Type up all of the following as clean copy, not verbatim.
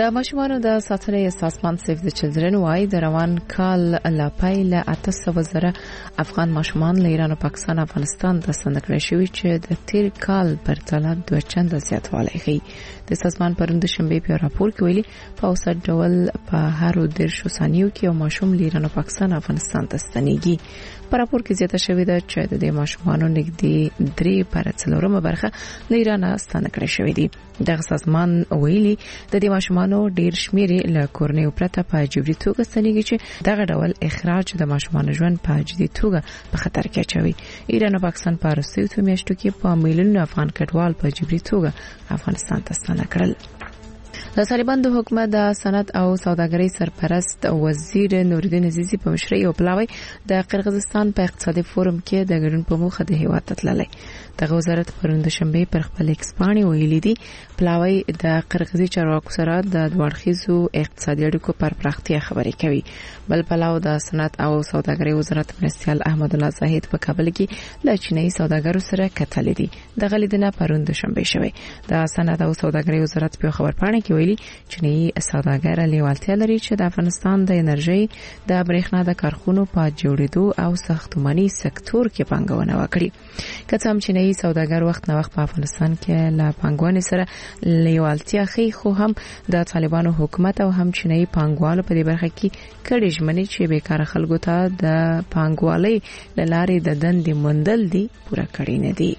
د ماشومانو د ساتنې سازمان سیف د چلډرن وايي د روان کال لا پیل 800 زره افغان ماشومان له ایران او پاکستان افغانستان ته ستنکړل شوي چې د تیر کال پر پرتله دوه چنده زیاتوالی ښیي. د سازمان پرون د شنبه په راپور کې ویلي په اوسط ډول په هر 10 ثانیو کې یو ماشوم له ایران او پاکستان افغانستان ته ستنېږي. په راپور کې زیاته شوې ده چې د دې ماشومانو نږدې 3/4 برخه له ایران ستنکړل شوې دي. دغه سازمان ویلي د دې ماشومانو ډیر شمیر له کورنۍ پرته په جبري توګه ستنېږي چې دغه ډول اخراج د ماشومانو ژوند په جدي توګه په خطر کې اچوي. ایران او پاکستان په وروستیو میاشتو کې په میلیونونو افغان کډوال په جبري توګه افغانستان ته ستنکړل. د طالبان د حکومت د صنعت او سوداګرۍ سرپرست وزیر نورالدین عزیزی په مشرۍ او پلاوی د قرغیزستان په اقتصادي فورم کې د ګډون په موخه د هیواد ته تللی. دغه وزارت پرون د شنبه پر خپل ایکس باندې ویلي دي پلاوی د قرغیزي چارواکو سره د دوړخیزو اقتصادي اړیکو پر پراختیا خبرې کوي. بل پلاو د صنعت او سوداګرۍ وزارت مرستیال احمد الله زاهد په کابل کې د چینایي سوداګرو سره کتلې دي. دغه لیدنه پرون د شنبه شوه. د صنعت او سوداګرۍ وزارت په خبرپاڼه کې ویلي چینایي سوداګر لیوالتیا لري چې د افغانستان د انرژي د برېښنا د کارخونو په جوړېدو او ساختماني سکتور کې پانګونه وکړي. کڅم چینایي سوداګر وخت نه وخت په افغانستان کې لا پانګونې سره لیوالتیا خي خو هم د طالبانو حکومت او هم چینایي پانګوالو په دې برخه کې کړي ژمنې چې بیکاره خلکو ته د پانګوالۍ لارې د دندې موندل دي پوره کړي نه دي.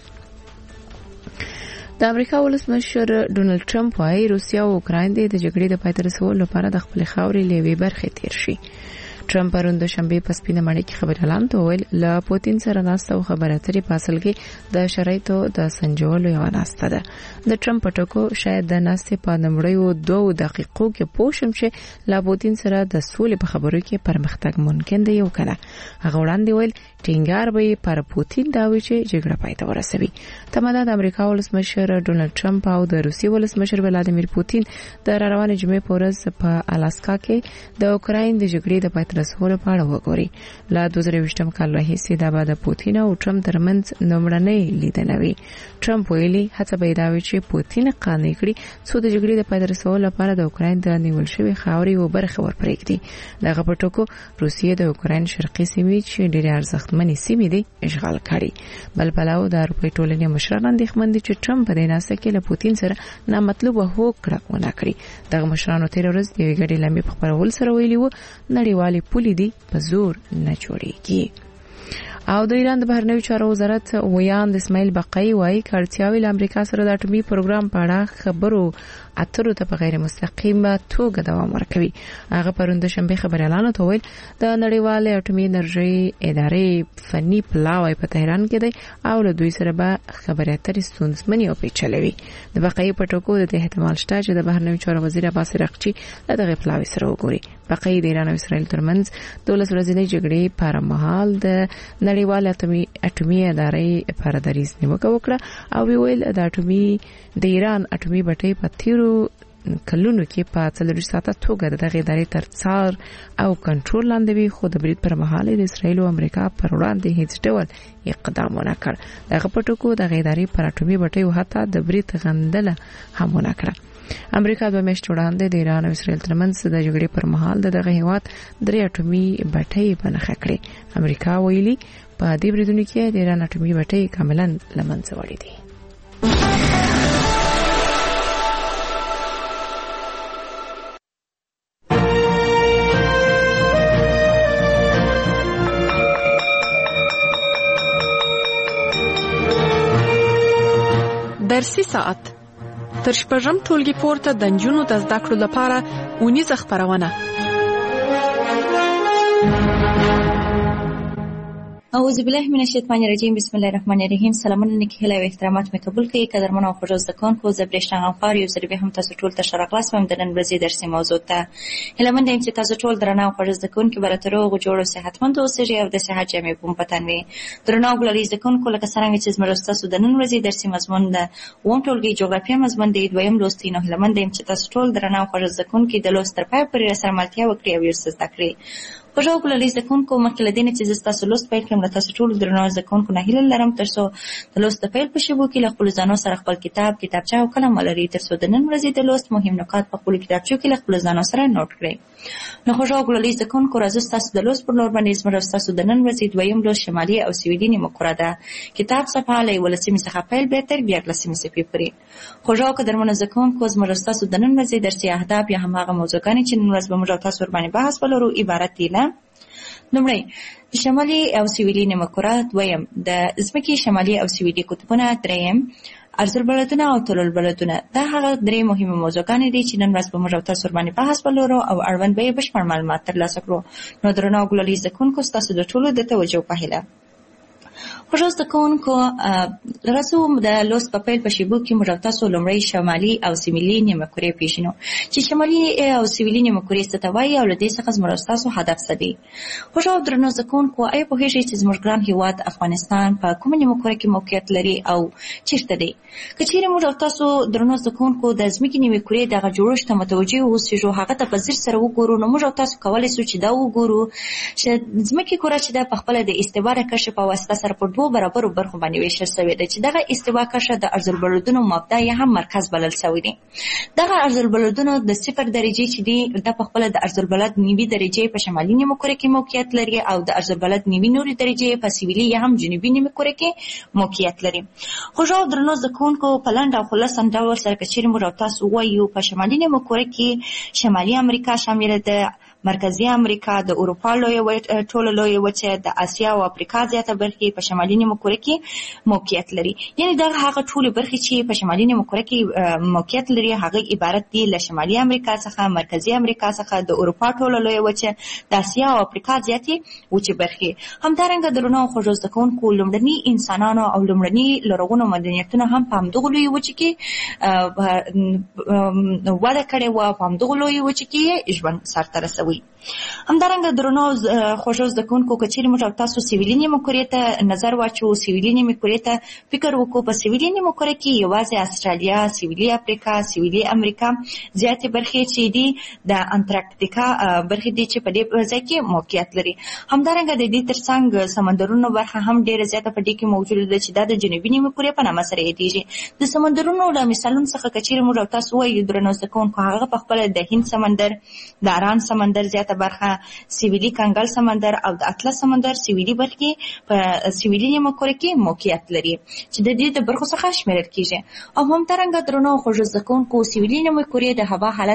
د امریکا ولسمشر ډونالد ټرمپ وايي روسیا او اوکراین د جګړې د پای ته رسولو لپاره د خپل خاورې لوي برخه تیر شي. ټرمپ پرون د شنبه په سپینه مړی کې خبر اعلان وکړ ل پوتین سره ناسته او خبرې اترې په اصل کې د شرایطو د سنجولو یو ناسته ده. د ټرمپ ټکو شاید د ناسته په نمړیو 2 دقیقو کې پوښم چې ل پوتین سره د سولې په خبرو کې پرمختګ ممکن دی یو کنه. هغه وړاندې ویل ټینګار به پر پوتین دا وی چې جګړه پای ته ورسوي. تماده د امریکا ولسمشر ډونالد ټرمپ او د روسیې ولسمشر ولادیمیر پوتین د روانې جمعې په ورځ په الاسکا کې د اوکراین د جګړې د پای ته رسولو په اړه وګوري. لا 2020 کال راهیسې د پوتین او ټرمپ ترمنځ نومړنۍ لیدنه وی. ټرمپ ویلي هڅه به دا وي چې پوتین قانع کړي څو د جګړې د پای ته رسولو لپاره د اوکراین د نیول شوی خاورې او برخه ورپرېږدي. دغه پټکو روسیې د اوکراین شرقي سیمې چې ډېر ارزښتمنې سیمې دي اشغال کړي. بل پلاو د اروپای ټولنې مشران اندېښمن دي چې ټرمپ په دې ناسه کې له پوتین سره نامطلوبه هوکړه ونه کړي. دغه مشرانو تیر ورځ د یوې ګډې لمبې په خبرول سره ویلي وو نړیوالې پولې دي په زور نه جوړیږي. او د ایران د بهرنیو چارو وزارت ویاند اسماعیل بقای وايي کارتیاوي له امریکا سره د اټومي پروګرام په اړه خبرو اترو ته په غیر مستقیمه توګه دوام ورکوي. هغه پرون د شنبه خبر اعلان وکړ د نړیوال اټومي انرژي ادارې فني پلاوی په تهران کې دی او له دوی سره به خبرې اترې ستونزمنې او پیچلې د بقای په ټکو د احتمال شته چې د بهرنیو چارو وزیر عباس رقچی دغه پلاوی سره وګوري. بقای د ایران او اسرائیل ترمنځ 12 ورځې جګړې پر مهال د نړیوال اټومي ادارې پر دریځ نیوکه وکړه او ویل د اټومي د ایران اټومي بټۍ په تیرو کلونو کې په 40 ساعته توګه دغه ادارې تر څار او کنټرول لاندې وي خو د برید پر مهال د اسرائیل او امریکا پر وړاندې هیڅ ډول اقدام ونه کړ. دغه پټکو دغه ادارې پر اټومي بټۍ او حتی د برید غندله هم ونه کړه. امریکا د میاشتې وړاندې د ایران او اسرائیل ترمنځ د جګړې پر مهال دغه هیواد 3 اټومي بټۍ بنخښه کړې. امریکا ویلي په دې بریدونو کې د ایران اټومي بټۍ کاملا لمنځه وړي دي. درسي ساعت تر شپږم ټولګي پورته د نجونو د زده کړو لپاره اونیزه خپرونه. اعوذ بالله من الشیطان الرجیم بسم الله الرحمن الرحیم. سلامونه نیکی هیله او احترامات مې قبول کړئ قدرمن او خوږ زده کوونکو. زه برېښنا غمخوار یو ځل بیا هم تاسو ټول ته ښه راغلاست وم د نن ورځې درسي موضوع ته. هیله مند یم چې تاسو ټول درنه او خوږ زده کوونکي به راته روغ جوړ او صحتمند اوسئ او د صحت جامې په مو په تن وي. درنه او ګلالي زده کوونکو لکه څرنګه چې زموږ ستاسو د نن ورځې درسي مضمون د اووم ټولګي جغرافیه مضمون دی دویم لوستی. نو هیله مند یم چې تاسو ټول درنه او خوږ زده کوونکي د لوست تر پایه پورې راسره ملتیا وکړئ او یې زده کړئ. خوږو ګلالي زده کوونکو مخکې له دې نه چې زه ستاسو لوست پیل کړم له تاسو ټولو درنو زده کوونکو نه هیله لرم تر څو د لوست د پیل په شیبو کې له خپلو ځانو سره خپل کتاب کتابچه او قلم ولرئ تر څو د نن ورځې د لوست مهم نکات په خپلو کتابچو کې له خپلو ځانو سره نوټ کړئ. نو خوږو ګلالي زده کوونکو راځو ستاسو د لوست پر لور باندې زموږ ستاسو د نن ورځې دویم لوست شمالي او سویلي نیمهکره ده. کتاب صفحه له 11 څخه پیل بیا تر 11 صفحې پورې. خوږو قدرمنو زده کوونکو زموږ ستاسو د نن ورځې درسي اهداف یا هماغه موضوعګانې چې نن ورځ به موږ او تاسو ورباندې بحث ولرو عبارت دي له لومړی شمالي او سویلي نیمهکره، دویم د ځمکې شمالي او سویلي قطبونه، دریم عرضالبلدونه او طولالبلدونه. دا هغه درې مهمه موضوعګانې دي چې نن ورځ به موږ او تاسو ورباندې بحث ولرو او اړوند به یې بشپړ معلومات ترلاسه کړو. نو درنو ګلالي زده کوونکو ستاسو د ټولو د توجه په هیله. خوږو زده کوونکو راځو د لوست په پیل په شیبو کې موږ تاسو لومړی شمالي او سویلي نیمهکرې پیژنو چې شمالي او سویلي نیمهکرې څه ته وایي او له دې څخه زموږ تاسو هدف څه دی. خوږو درنو زده کوونکو آیا پوهېږئ چې زموږ ګران هېواد افغانستان په کومه نیمهکره کې موقعیت لري او چیرته دی؟ که چیرې موږ تاسو درنو زده کوونکو د ځمکې نیمهکرې دغه جوړښت ته متوجه اوسېږو، هغه ته په ځیر سره وګورو، نو موږ تاسو کولی شو چې دا وګورو چې ځمکې کره چې ده په خپله د استوا د کشف په واسطه سره پر دوو برابرو برخو باندې ویشل شوې ده چې دغه استوا کشه د عرضالبلدونو مبدا یا هم مرکز بلل شوی دی. دغه عرضالبلدونو د 0 درجې چې دی د په خپل د عرضالبلد نیوي درجې په شمالي نیمهکره کې موقعیت لري او د عرضالبلد نیوي نوري درجې په سویلي یا هم جنوبي نیمهکره کې موقعیت لري. خوږو درنو زده کوونکو په لنډ او خلاصه ډول سره که چیرې موږ تاسو وایو په شمالي نیمهکره کې شمالي امریکا شامله ده، مرکزی امریکا، د اروپا ټوله لویه وچه، د اسیا او افریقا زیاته برخې په شمالي نیمهکره کې موقعیت لري. یعنی دغه هغه ټولې برخې چې په شمالي نیمهکره کې موقعیت لري هغه عبارت دي له شمالي امریکا څخه، مرکزی امریکا څخه، د اروپا ټوله لویه وچه، د اسیا او افریقا زیاتې وچې برخې. همدارنګه درنو خوږو زده کوونکو لومړني انسانانو او لومړني لرغونو مدنیتونو هم په همدغه لویې وچې کې وده کړې وه، په همدغه لویې وچې کې ژوند سرته رسوي. همدارنګه درنو خوږو زده کوونکو که چیرې موږ تاسو سویلي نیمهکرې ته نظر واچوو، سویلي نیمهکرې ته فکر وکړو، په سویلي نیمهکره کې یوازې استرالیا، سویلي افریقا، سویلي امریکا زیاتې برخې چې دي د انټارکټیکا برخې دي چې په دې ځای کې موقعیت لري. همدارنګه د دې ترڅنګ سمندرونو برخه هم ډېره زیاته په دې کې موجوده ده چې دا د جنوبي نیمهکرې په نامه سره یادېږي. د سمندرونو له مثالونو څخه که چیرې موږ تاسو وایو درنو زده کوونکو هغه په خپله د هند سمندر، د اران سمندر زیاته برخه، سویلي کنګل سمندر او د اطلس سمندر سویلي برخې په سویلي نیمهکره کې موقعیت لري چې د دې د برخو څخه شمیرل کیږي. او همدارنګه درنو خوږو زده کوونکو سویلي نیمهکرې د هوا حالت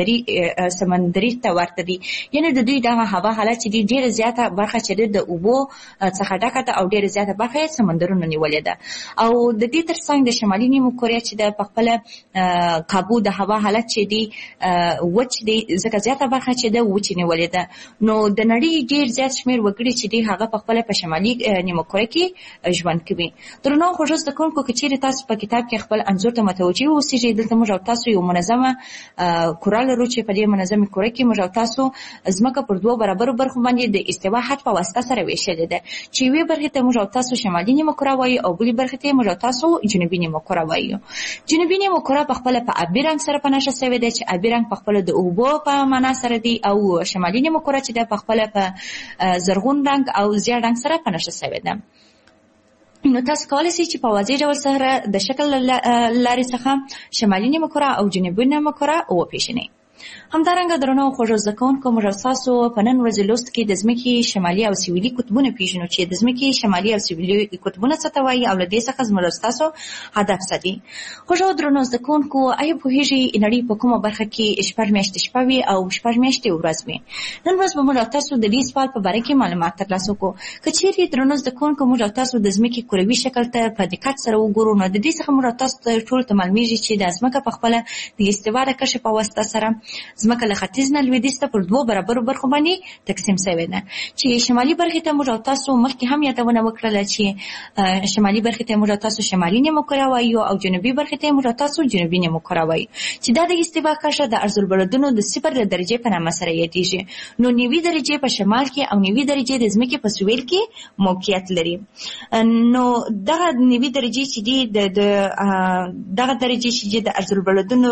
سمندري ته ورته دی. یعنې د دوی دغه هوا حالت چې دی ډېره زیاته برخه چې د اوبو څخه ډکه ده او ډېره زیاته برخه یې سمندرونو نیولې ده. او د دې ترڅنګ د شمالي نیمهکره چې د په خپله کابو د هوا حالت چې دی وچ دی، ځکه زیاته برخه چې د وچې نیولې ده. نو د نړۍ ډېر زیات شمېر وګړي چې دی هغه په خپله په شمالي نیمهکره کې ژوند کوي. درنو خوږو زده کوونکو که چیرې تاسو په کتاب کې خپل انځور ته متوجه اوسېږئ، دلته موږ او تاسو یو منظمه کره لرو چې په دې منظمې کره کې موږ او تاسو ځمکه پر دوو برابرو برخو باندې د استوا خط په واسطه سره ویشلې ده چې یوې برخې ته موږ او تاسو شمالي نیمهکره وایو او بلې برخې ته موږ او تاسو جنوبي نیمهکره وایو. جنوبي نیمهکره په خپله په آبي رنګ سره په نښه شوې ده چې آبي رنګ په خپله د اوبو په معنا سره دی او شمالي نیمهکره چې ده په خپله په زرغون رنګ او زیړ رنګ سره په نښه شوې ده. نو تاسو کولی شئ چې په واضح ډول سره د شکل لارې څخه شمالي نیمهکره او جنوبي نیمهکره وپېژنئ. همدارنګه درنو خوږو زده کوونکو موږ ستاسو په نن ورځې لوست کې د ځمکې شمالي او سویلي قطبونه پیژنو چې د ځمکې شمالي او سویلي قطبونه څه ته وایي او له دې څخه زموږ ستاسو هدف څه دی. خوږو درنو زده کوونکو آیا پوهېږئ نړۍ په کومه برخه کې 6 میاشتې شپه وي او 6 میاشتې ورځ وي؟ نن ورځ به موږ تاسو د دې سوال په باره کې معلومات ترلاسه کړو. که چیرې درنو زده کوونکو موږ تاسو د ځمکې کروي شکل ته په دقت سره وګورو نو د دې څخه موږ تاسو ټول ته معلومیږي چې د ځمکه په خپله د استوا د کشف په واسطه سره ځمکه له ختیځ نه لویدیځ ته پر دوو برابرو برخو باندې تقسیم شوې ده چې شمالي برخې ته موږ تاسو مخکې هم یادونه وکړله چې شمالي برخې ته موږ تاسو شمالي نیمهکره وایو او جنوبي برخې ته موږ تاسو جنوبي نیمهکره وایو چې دا د استوا کشه د عرضالبلدونو د 0 درجې په نامه سره یادېږي. نو 90 درجې په شمال کې او 90 درجې د ځمکې په سویل کې موقعیت لري. نو دغه 90 درجې چې دي دغه درجې چې د عرضالبلدونو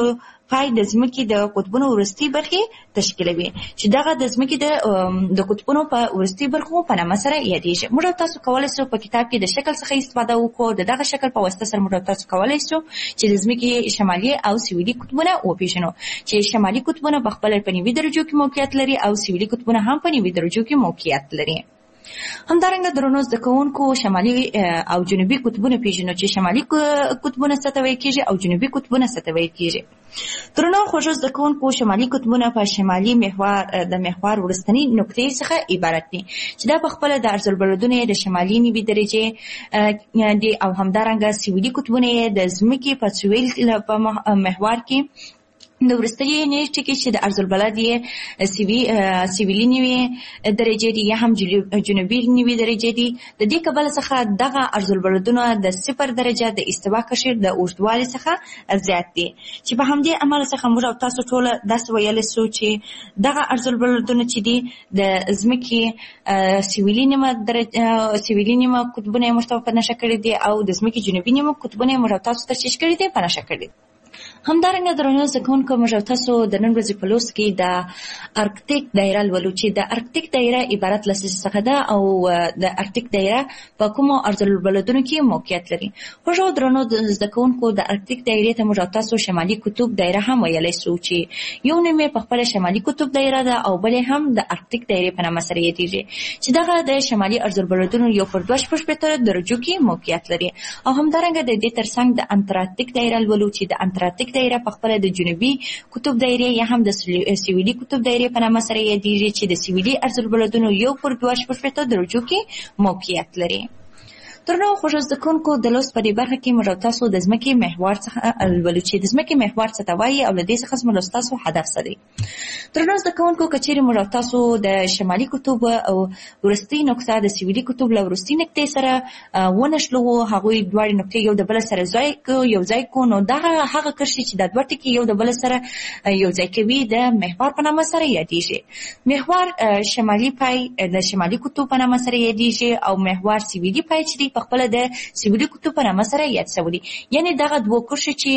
پای د ځمکې د قطبونو وروستۍ برخې تشکیلوي چې دغه د ځمکې د قطبونو په وروستۍ برخو په نامه سره یادېږي. موږ تاسو کولی شو په کتاب کې د شکل څخه استفاده وکړو. د دغه شکل په واسطه سره موږ تاسو کولی شو چې د ځمکې شمالي او سویلي قطبونه وپېژنو چې شمالي قطبونه په خپله په نیوي درجو کې موقعیت لري او سویلي قطبونه هم په نیوي درجو کې موقعیت لري. همدارنګه درنو زده کوونکو شمالي او جنوبي قطبونه پیژنو چې شمالي قطبونه څه ته ویل کېږي او جنوبي قطبونه څه ته ویل کېږي. درنو خوږو زده کوونکو شمالي قطبونه په شمالي محور وروستنۍ نقطې څخه عبارت دي چې دا په خپله د عرضالبلدونه د شمالي نیوي درجې دي او همدارنګه سویلي قطبونه د ځمکې په سویل په محور کې د وروستۍ نیټې کې چې د عرضالبلد یې سویلي نیوي درجې دي یا هم جنوبي نیوي درجې دي. د دې کبله څخه دغه عرضالبلدونه د 0 درجه د استوا قشر د اوږدوالي څخه زیات دي چې په همدې عمل څخه موږ او تاسو ټول داسې ویلی سو چې دغه عرضالبلدونه چې دي د ځمکې سویلي نیمه قطبونه یې موږ ته په نښه کړي دي او د ځمکې جنوبي نیمه قطبونه یې موږ او تاسو تشخیص کړي دي په نښه کړي. همدارنګه درنو زده کوونکو موږ او تاسو د نن ورځې په لوست کې د ارکټیک دایره لولو چې د ارکټیک دایره عبارت له څه څخه ده او د ارکټیک دایره په کومو عرضالبلدونو کې موقعیت لري. خوږو درنو زده کوونکو د ارکټیک دایرې ته موږ او تاسو شمالي قطب دایره هم ویلی سو چې یو نوم یې په خپله شمالي قطب دایره ده او بل هم د ارکټیک دایرې په نامه سره یادېږي چې دغه د شمالي عرضالبلدونو 1.2 درجو کې موقعیت لري. او همدارنګه د دې ترڅنګ د انټارکټیک دایره لولو چې د انټارکټیک دایره په خپله د جنوبي قطب دایرې یا هم د سویلي قطب دایرې په نامه سره یادېږي چې د سویلي عرضالبلدونو 1.2 درجو کې موقعیت لري. درنو خوږو زده کوونکو د لوست په دې برخه کې موږ تاسو د ځمکې محور څخه لولو چې د ځمکې محور څه ته وایي او له دې څخه زموږ ستاسو هدف څه دی. درنو زده کوونکو که چیرې موږ تاسو د شمالي قطب او وروستۍ نقطه د سویلي قطب له وروستۍ نقطې سره ونښلوو هغوی دواړې نقطې یو د بله سره یو ځای کړو نو دغه هغه کرښې چې دا دوه ټکي یو د بله سره یو ځای کوي د محور په نامه سره یادېږي. محور شمالي پای د شمالي قطب په نامه سره یادېږي او محور سویلي پای چې په خپل د سویلي قطب په نامه سره یاد شوی دي. یعنی دغه دوه کرښې چې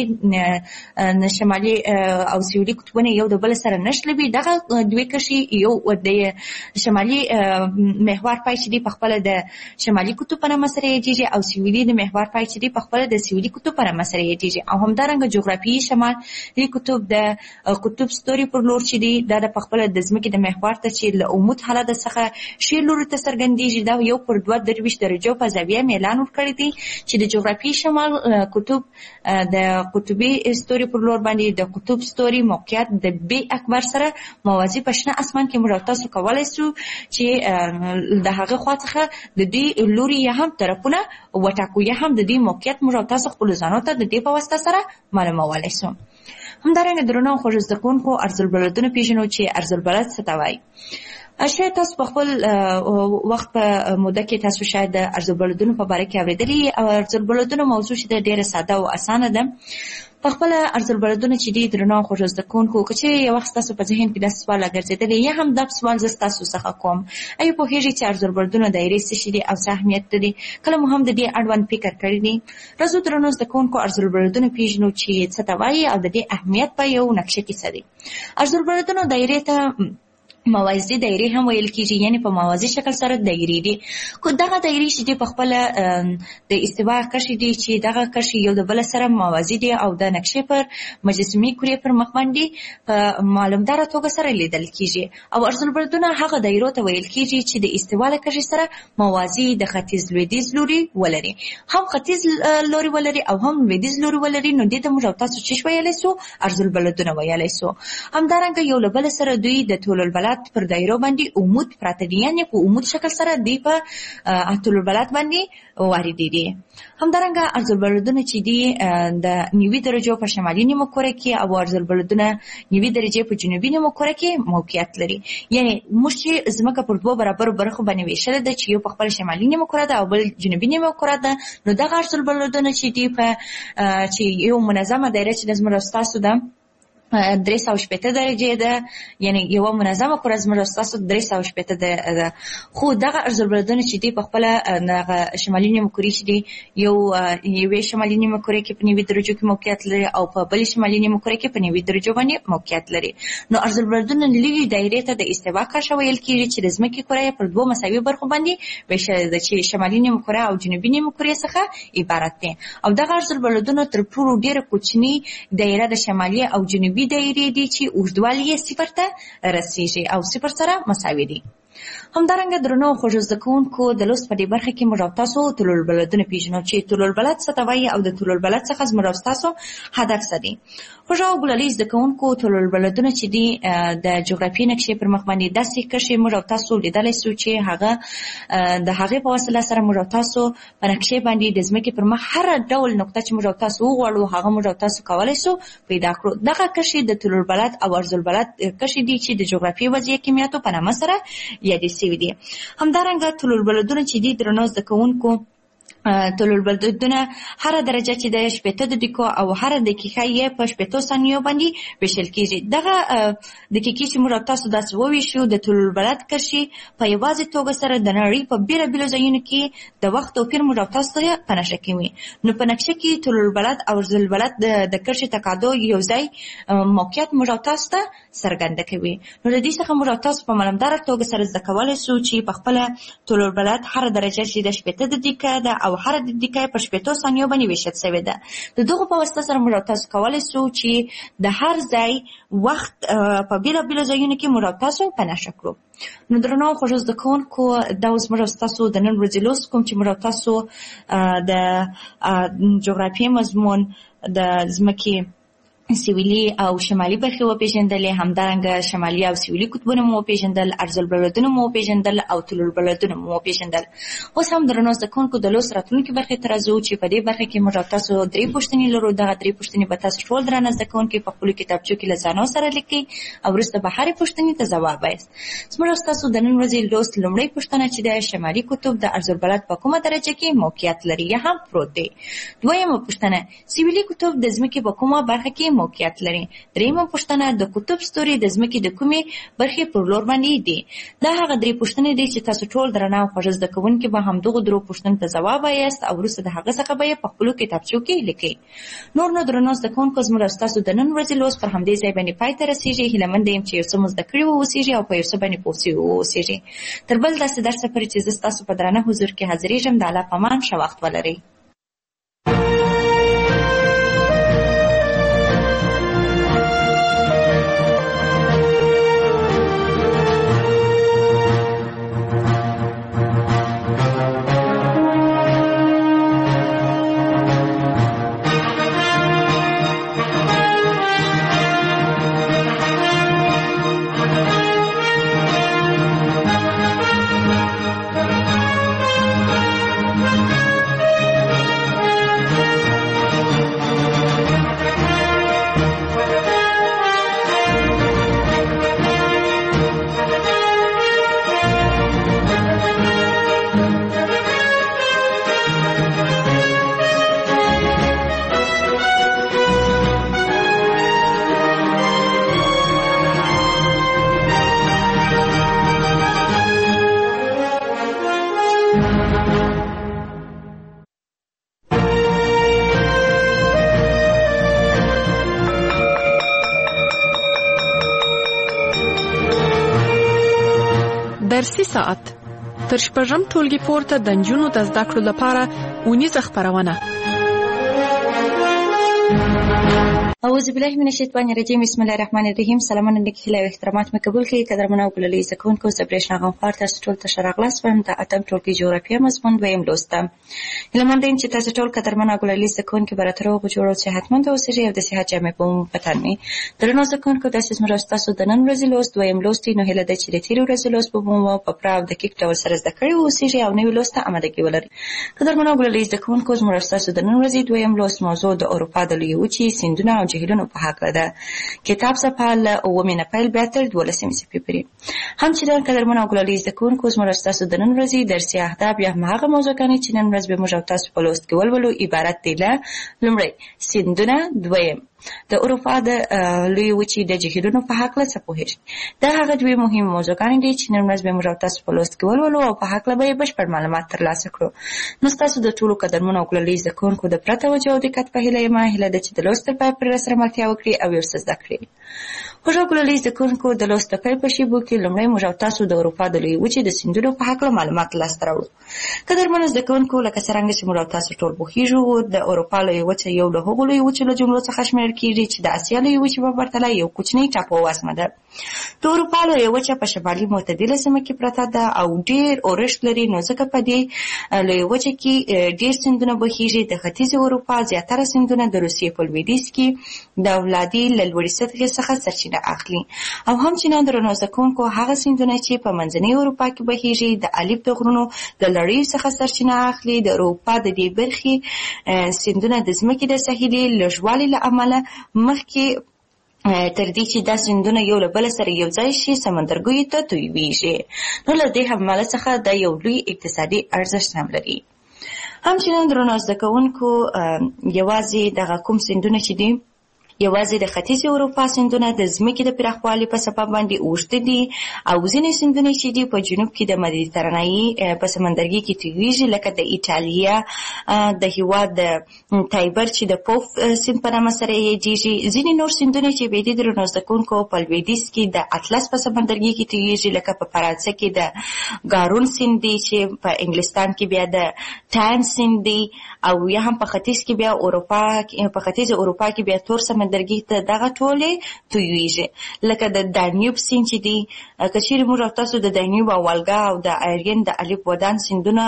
شمالي او سویلي قطبونه یو د بل سره نښلوي دغه دوه کرښې یو د شمالي محور پای چې په خپل د شمالي قطب په نامه سره یادېږي او سویلي د محور پای چې په خپل د سویلي قطب په نامه سره یادېږي. او همدارنګه جغرافیایي شمالي قطب د قطب ستوري پر لور چې دی دا په خپل د ځمکې د محور ته چې له عمود حالت څخه شی لوري ته څرګندېږي دا 1.2 درجو په زاویه اعلان ورکړی دی چې د جغرافیایي شمال قطب د قطبي ستوري پر لور باندې د قطب ستوري موقعیت د بي اکبر سره موازي په شنه اسمان کې موږ تاسو کولی شو چې د هغه خوا څخه د دې لوري یا هم طرفونه وټاکو یا هم د دې موقعیت موږ تاسو خپل ځانو ته د دې په واسطه سره معلومولی شو. همدارنګه درنو خوږو زده کوونکو عرضالبلدونه پیژنو چې عرضالبلد څه ته وایي. شاید تاسو په خپل وخت په موده کې تاسو شاید د عرضالبلدونو په باره کې اورېدلي او عرضالبلدونو موضوع چې ډېره ساده او اسانه ده. په خپله عرضالبلدونه چې دي درنو خوږو زده کوونکو که چېرې یو وخت ستاسو په ذهن کې داسې سوال راګرځېدلی یا هم دا سوال زه ستاسو څخه کوم ایا پوهېږئ چې عرضالبلدونه دایرې څه شي دي او څه اهمیت لري؟ کله مو هم د دې اړوند فکر کړی دی؟ راځو درنو زده کوونکو عرضالبلدونه پیژنو چې څه ته وایي او د دې اهمیت په یو نقشه کې څه دی. عرضالبلدونه دایرې ته موازي دایرې هم ویل کېږي یعنی په موازي شکل سره دایرې دي. خو دغه دایرې چې دي په خپله د استوا کرښې دي چې دغه کرښې یو د بل سره موازي دي او د نقشې پر مجسمي کرې پر مخ باندې په معلومداره توګه سره لیدل کېږي. او عرضالبلدونه هغه دایرو ته ویل کېږي چې د استوا له کرښې سره موازي د ختیځ لویدیځ لوري ولري، هم ختیځ لوري ولري او هم لویدیځ لوري ولري. نو دې ته موږ تاسو چې ویلی سو عرضالبلدونه ویلی سو. همدارنګه یو له بل سره دوی د طولالبلد پر دایرو باندې عمود پراته دي یعنې په عمود شکل سره دوی په طولالبلد باندې واردې دي. همدارنګه عرضالبلدونه چې دي د نیوي درجو په شمالي نیمه کره کې او عرضالبلدونه نیوي درجې په جنوبي نیمه کره کې موقعیت لري. یعنې موږ چې ځمکه پر دوه برابرو برخو باندې ویشلې ده چې یو په خپله شمالي نیمه کره ده او بل جنوبي نیمه کره ده. نو دغه عرضالبلدونه چې دي په چې یو منظمه دایره چې د زموږ ستاسو ده 380 درجه ده، یعنی یو منظمه کره زموږ تاسو 380 ده. خو دغه ارزلبلدونه چې دی په خپل دغه شمالي نیمه کره چې دی یو شمالي نیمه کره کې په 90 درجه کې موقعیت لري او په بل شمالي نیمه کره کې په 90 درجه باندې موقعیت لري. نو ارزلبلدونه لوی دایره ته د استوا کاشه ویل کیږي چې د ځمکې کره پر دوه مساوي برخو باندې ویشل ده چې شمالي نیمه کره او جنوبي نیمه کره څخه عبارت دي. او دغه ارزلبلدونه تر ټولو ډیره کوچنی دایره د شمالي او جنوبي دایره دي چې اوږدوالی یې 0 ته رسیږي او 0 سره مساوي دي. همدارنګه درنو خوږ زده کوونکو د لوست په دې برخه کې موږ تاسو طولالبلدونه پیژنو چې طولالبلد څه ته وایي او د طولالبلد څخه زموږ تاسو هدف څه دی. خوږ او ګلالي زده کوونکو طولالبلدونه چې دي د جغرافیې نقشې پر مخ باندې داسې کرښې موږ تاسو لیدلی سو چې هغه د هغې په وسیله سره موږ تاسو په نقشې باندې د ځمکې پر مخ هر ډول نقطه چې موږ تاسو وغواړو هغه موږ تاسو کولی سو پیدا کړو. دغه کرښې د طولالبلد او عرضالبلد کرښې دي چې د جغرافیې وضعیه کمیاتو په نامه سره یادې سوي دي. همدارنګه طولالبلدونه چې دي درنو زده کوونکو طولالبلدونه هر درجه چې د 80 دقیقو او هر دقیقه یې په 80 ثانیو باندې ویشل کیږي. دغه دقیقې چې موږ تاسو داسې وویشو د طولالبلد کرښې په یوازې توګه سره د نړۍ په بیلابیلو ځایونو کې د وخت توپیر موږ تاسو ته په نقشه کوي. نو په نقشه کې طولالبلد او عرضالبلد د کرښې تقاطع یو ځای موقعیت موږ تاسو ته څرګنده کوي. نو د دې څخه موږ تاسو په معلومدار توګه سره زده کولی سو چې په خپل طولالبلد هر درجه چې د 80 دقیقه ده او هر دقیقه په 80 ثانیو باندې ویشل شوې ده. د دغه په واسطه سره موږ تاسو کولی سو چې د هر ځای وخت په بیلابیلو ځایونو کې موږ تاسو په نښه کړو. نو درنو خوږ زده کوونکو دا اوس موږ تاسو د نن ورځې لوست کوم چې موږ تاسو د جغرافیې مضمون د ځمکې سویلي او شمالي برخې وپېژندلې، همدارنګه شمالي او سویلي قطبونه مو وپېژندل، عرضالبلدونه مو وپېژندل او طولالبلدونه مو وپېژندل. اوس هم درنو زده کوونکو د لوست راتلونکې برخې ته راځو چې په دې برخه کې موږ تاسو 3 پوښتنې لرو. دغه 3 پوښتنې به تاسو ټول درنه زده کوونکي په خپلو کتابچو کې له ځانو سره لیکئ او وروسته به هرې پوښتنې ته ځواب وایاست. زموږ تاسو د نن ورځې لوست لومړی پوښتنه چې د شمالي قطب د عرضالبلد په کومه درجه کې موقعیت لري یا هم پروت دی. دویمه پوښتنه سویلي قطب د ځمکې په کومه برخه کې موقعیت لري. دریمه پوښتنه د قطب ستوري د ځمکې د کومې برخې پر لور باندې دي. دا هغه 3 پوښتنې دي چې تاسو ټول درنه او خوږ زده کوونکي به همدغو 3 پوښتنو ته ځواب وایاست او وروسته د هغه څخه به یې په خپلو کتابچو کې لیکئ. نور نو درنو زده کوونکو زموږ تاسو د نن ورځې لوست پر همدې ځای باندې پای ته رسیږي. هیله مند یم چې یو څه مو زده کړي واوسیږي او په یو څه باندې پوه سوي واوسیږي. تر بل داسې درسه پورې چې زه ستاسو په درانه حضور کې حاضرېږم د الله په امان ښه وخت ولرئ. درسي ساعت تر شپږم ټولګي پورته د نجونو د زده کړو لپاره اونیزه خپرونه. اعوذ بالله من الشیطان الرجیم بسم الله الرحمن الرحیم. سلامونه نیکی هیله او احترامات مې قبول کړئ. قدرمنو او ګلالي زده کوونکو زه برېښنا غمخوار تاسو ټول ته ښه راغلاست وایم. د اتم ټولګي جغرافیه مضمون دویم لوست ده. هیله مند یم چې تاسو ټول قدرمنو او ګلالي زده کوونکي به راته روغ جوړ او صحتمند اوسئ او د صحت جامې په مو په تن وي. درنو زده کوونکو داسې زموږ تاسو د نن ورځې لوست دویم لوست نو هیله ده چې د تېرې ورځې لوست به مو په پوره او دقیق ډول سره زده کړي واوسئ او نوي لوست ته امادګي ولرئ. قدرمنو او ګلالي زده کوونکو زموږ تاسو د نن ورځې دویم لوست موضوع د اروپا د لویې وچې سیندونه او جهیلونو په هکله ده. کتاب صفحه له 9 نه پیل بیا تر 12 صفحې پورې. همچنان قدرمنو او ګلالي زده کوونکو زموږ ستاسو د نن ورځې درسي اهداف یا هغه موضوعګانې چې نن ورځ به موږ او تاسو په لوست کې ولولو عبارت دي له لومړی سیندونه، دویم د اروپا د لوی وچې د جهیلونو په هکله څه پوهیږئ. دا هغه دوی مهم موضوعګانې دي چې نن ورځ به موږ او تاسو په لوست کې ولولو او په هکله به بشپړ معلومات ترلاسه کړو. نو ستاسو د ټولو قدرمنو او ګلالي زده کوونکو د پوره توجه او دقت په هیله یم هیله ده چې د لوست تر پایه پورې راسره ملتیا وکړي او یو څه زده کړي. خوږو ګلالي زده کوونکو د لوست د پیل په شیبو کې لومړی موږ او تاسو د اروپا د لوی وچې د سیندونو په هکله معلومات لاسته راوړو. قدرمنو زده کوونکو لکه څرنګه چې موږ او تاسو ټول پوهیږو د اروپا لوی وچه یو له هغو لوی وچو له جملو څخه شمیرل کیږي چې د اسیا لوی وچې په پرتله یو کوچنی ټاپووزمه ده. د اروپا لوی وچه په شمالي معتدله سیمه کې پرته ده او ډیر اورښت لري، نو ځکه په دې لوی وچه کې ډیر سیندونه بهیږي. د ختیځې اروپا زیاتره سیندونه د روسیې په لویدیځ کې د ولادي له لوړې سطحې څخه سرچینه اخلي او همچنان درنو زده کوونکو هغه سیندونه چې په منځنۍ اروپا کې بهیږي د الپ د غرونو د لړیو څخه سرچینه اخلي. د اروپا د دې برخې سیندونه د ځمکې د ساحلي لږوالي له امله مخکې تر دې چې دا سیندونه یو له بل سره یو ځای شي سمندرګیو ته تویېږي. نو له دې حواله څخه دا یو لوی اقتصادي ارزښت هم لري. همچنان درنو زده کوونکو یوازې دغه کوم سیندونه چې دي یوازې د ختیځې اروپا سیندونه د ځمکې د پراخوالي په سبب باندې اوږده دي او ځینې سیندونه چې دي په جنوب کې د مدیترانه‌ایي په سمندرګي کې تویېږي لکه د ایټالیا د هېواد د تایبر چې د پوف سیند په نامه سره یادېږي. ځینې نور سیندونه چې بیا درنو زده کوونکو په لویدیځ کې د اطلس په سمندرګي کې تویېږي لکه په فرانسه کې د ګارون سیند دی چې په انګلستان کې بیا د ټاین سیند دی او یا هم په ختیځ کې بیا په ختیځه اروپا کې بیا تور سمندرګي ته دغه ټولې تویېږي لکه د دانیوب سیند چې دی. که چیرې موږ او تاسو د دانیوب او والګا او د ایرین د الپ ودان سیندونه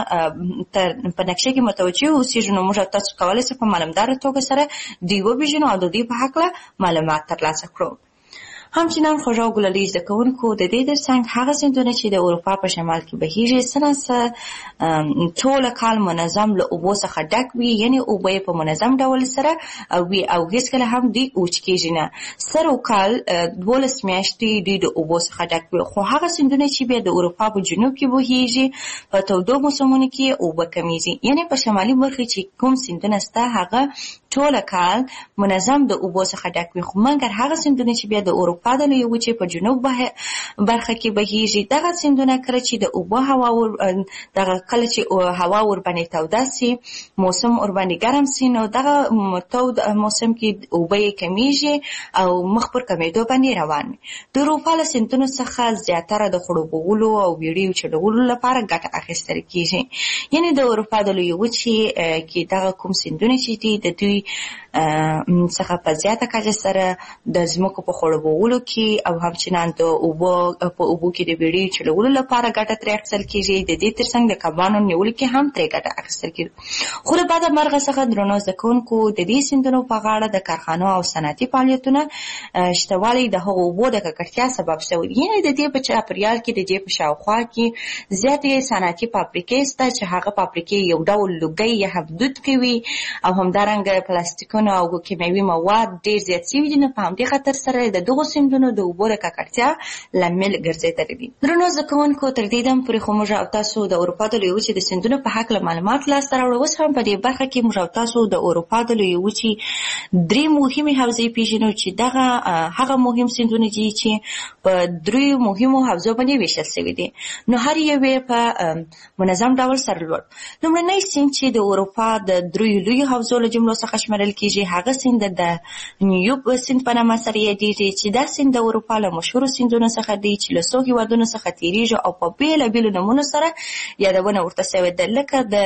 په نقشه کې متوجه اوسېږو نو موږ او تاسو کولی شو په معلومداره توګه سره دوی وپېژنو او د دوی په هکله معلومات ترلاسه کړو. همچنان خوږو ګلالي زده کوونکو د دې ترڅنګ هغه سیندونه چې د اروپا په شمال کې بهیږي څه ناڅه ټوله کال منظم له اوبو څخه ډک وي، یعنې اوبه یې په منظم ډول سره وي او هېڅکله هم دوی وچ کېږي نه. سر و کال 12 میاشتې دوی د اوبو څخه ډک وي. خو هغه سیندونه چې بیا د اروپا په جنوب کې بهیږي په تودو موسمونو کې اوبه کمیږي، یعنې په شمالي برخه چې کوم سیندونه شته هغه ټوله کال منظم د اوبو څخه ډک وي. خو مګر هغه سیندونه چې بیا د اروپا د لوی وچې په جنوب برخه کې بهیږي دغه سیندونه کله چې د اوبو هوا ورباندې توده سي، موسم ورباندې ګرم سي، نو دغه تود موسم کې اوبه یې کمیږي او مخ پر کمیدو باندې روان وي. د اروپا له سیندونو څخه زیاتره د خړوبولو او ویډیو چلولو لپاره ګټه اخیستل کیږي. یعنې د اروپا د لوی وچې کې دغه کوم سیندونه چې دي د دوی څخه په زیاته کچه سره د ځمکو په خړوبولو کې او همچنان د اوبو کې د ویډیو چلولو لپاره ګټه ترې اخیستل کیږي. د دې ترڅنګ د کبانو نیولو کې هم ترې ګټه اخیستل کیږي. خو له بعده مرغه څخه درنو زده کوونکو د دې سیندونو په غاړه د کارخانو او صنعتي فعالیتونه شتوالی د هغو اوبو د ککړتیا سبب شوی. یعنې د دې په چاپیریال کې د دې په شاوخوا کې زیاتې صنعتي فابریکې شته چې هغه فابریکې یو ډول لوګی یا هم دود کوي او همدارنګه پلاستیکونه او کیمیاوي مواد ډېر زیات شوي دي. نو په همدې خاطر سره د دغو سیندونو د اوبو د ککړتیا لامل ګرځېدلی دي. درنو زده کوونکو تر دې دم پورې خو موږ او تاسو د اروپا د لوی وچې د سیندونو په هکله معلومات لاسته راوړو. اوس هم په دې برخه کې موږ او تاسو د اروپا د لوی وچې 3 مهمې حوزې پېژنو چې دغه هغه مهم سیندونه دي چې په 3 مهمو حوزو باندې ویشل شوي دي. نو هر یو په منظم ډول سرلوړ. لومړنی سیند چې د اروپا د 3 لویو حوزو له جملو څخه شمیرل کیږي هغه سیند د نیوب سیند په نامه سره یادېږي چې دا سیند د اروپا له مشهورو سیندونو څخه دی چې له څو هېوادونو څخه تېرېږي او په بېلابېلو نومونو سره یادونه ورته شوې ده لکه د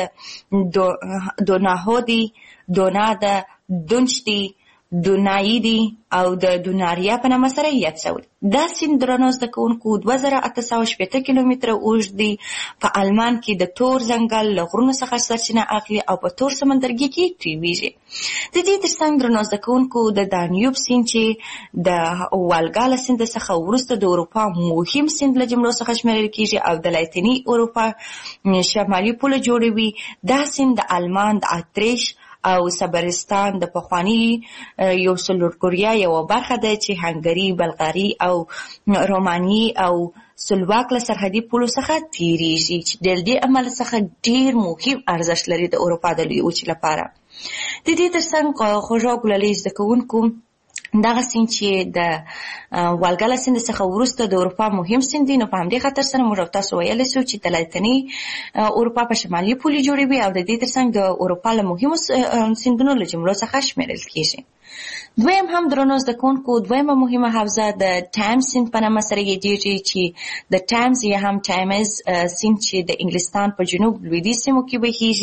دوناهو دی، دونا ده، دونچ دی، دونایی دی او د دوناریا په نامه سره یاد شوی. دا سیند درنو زده کوونکو 2880 کیلومتره اوږد دی. په آلمان کې د تور ځنګل له غرونو څخه سرچینه اخلي او په تور سمندرګي کې تویېږي. د دې ترڅنګ درنو زده کوونکو د دانیوب سیند چې د والګا له سیند څخه وروسته د اروپا مهم سیند له جملو څخه شمیرل کیږي او د لاتیني اروپا شمالي پوله جوړوي. دا سیند د آلمان، د اتریش او صبرستان د پخواني یوګوسلاویا یو برخه ده چې هنګري، بلغاري او روماني او سلواک له سرحدي پولو څخه تیریږي چې د دې عمل څخه ډیر مهم ارزښت لري د اروپا د لویې وچې لپاره. د دې ترڅنګ خوږه ګلالۍ زده کوونکو دغه سیند چې د والګله سیند څخه وروسته د اروپا مهم سیند دی، نو په همدې خاطر سره موږ تاسو ویلی سو چې د لاتیني اروپا په شمالي پولې جوړوي او د دې ترڅنګ د اروپا له مهمو سیندونو له جملو څخه شمیرل کیږي. دویم هم درنو زده کوونکو دویمه مهمه حوزه د ټایمز سیند په نامه سره یادیږي چې د ټایمز یا هم ټایمز سیند چې د انګلستان په جنوب لویدیځ سیمو کې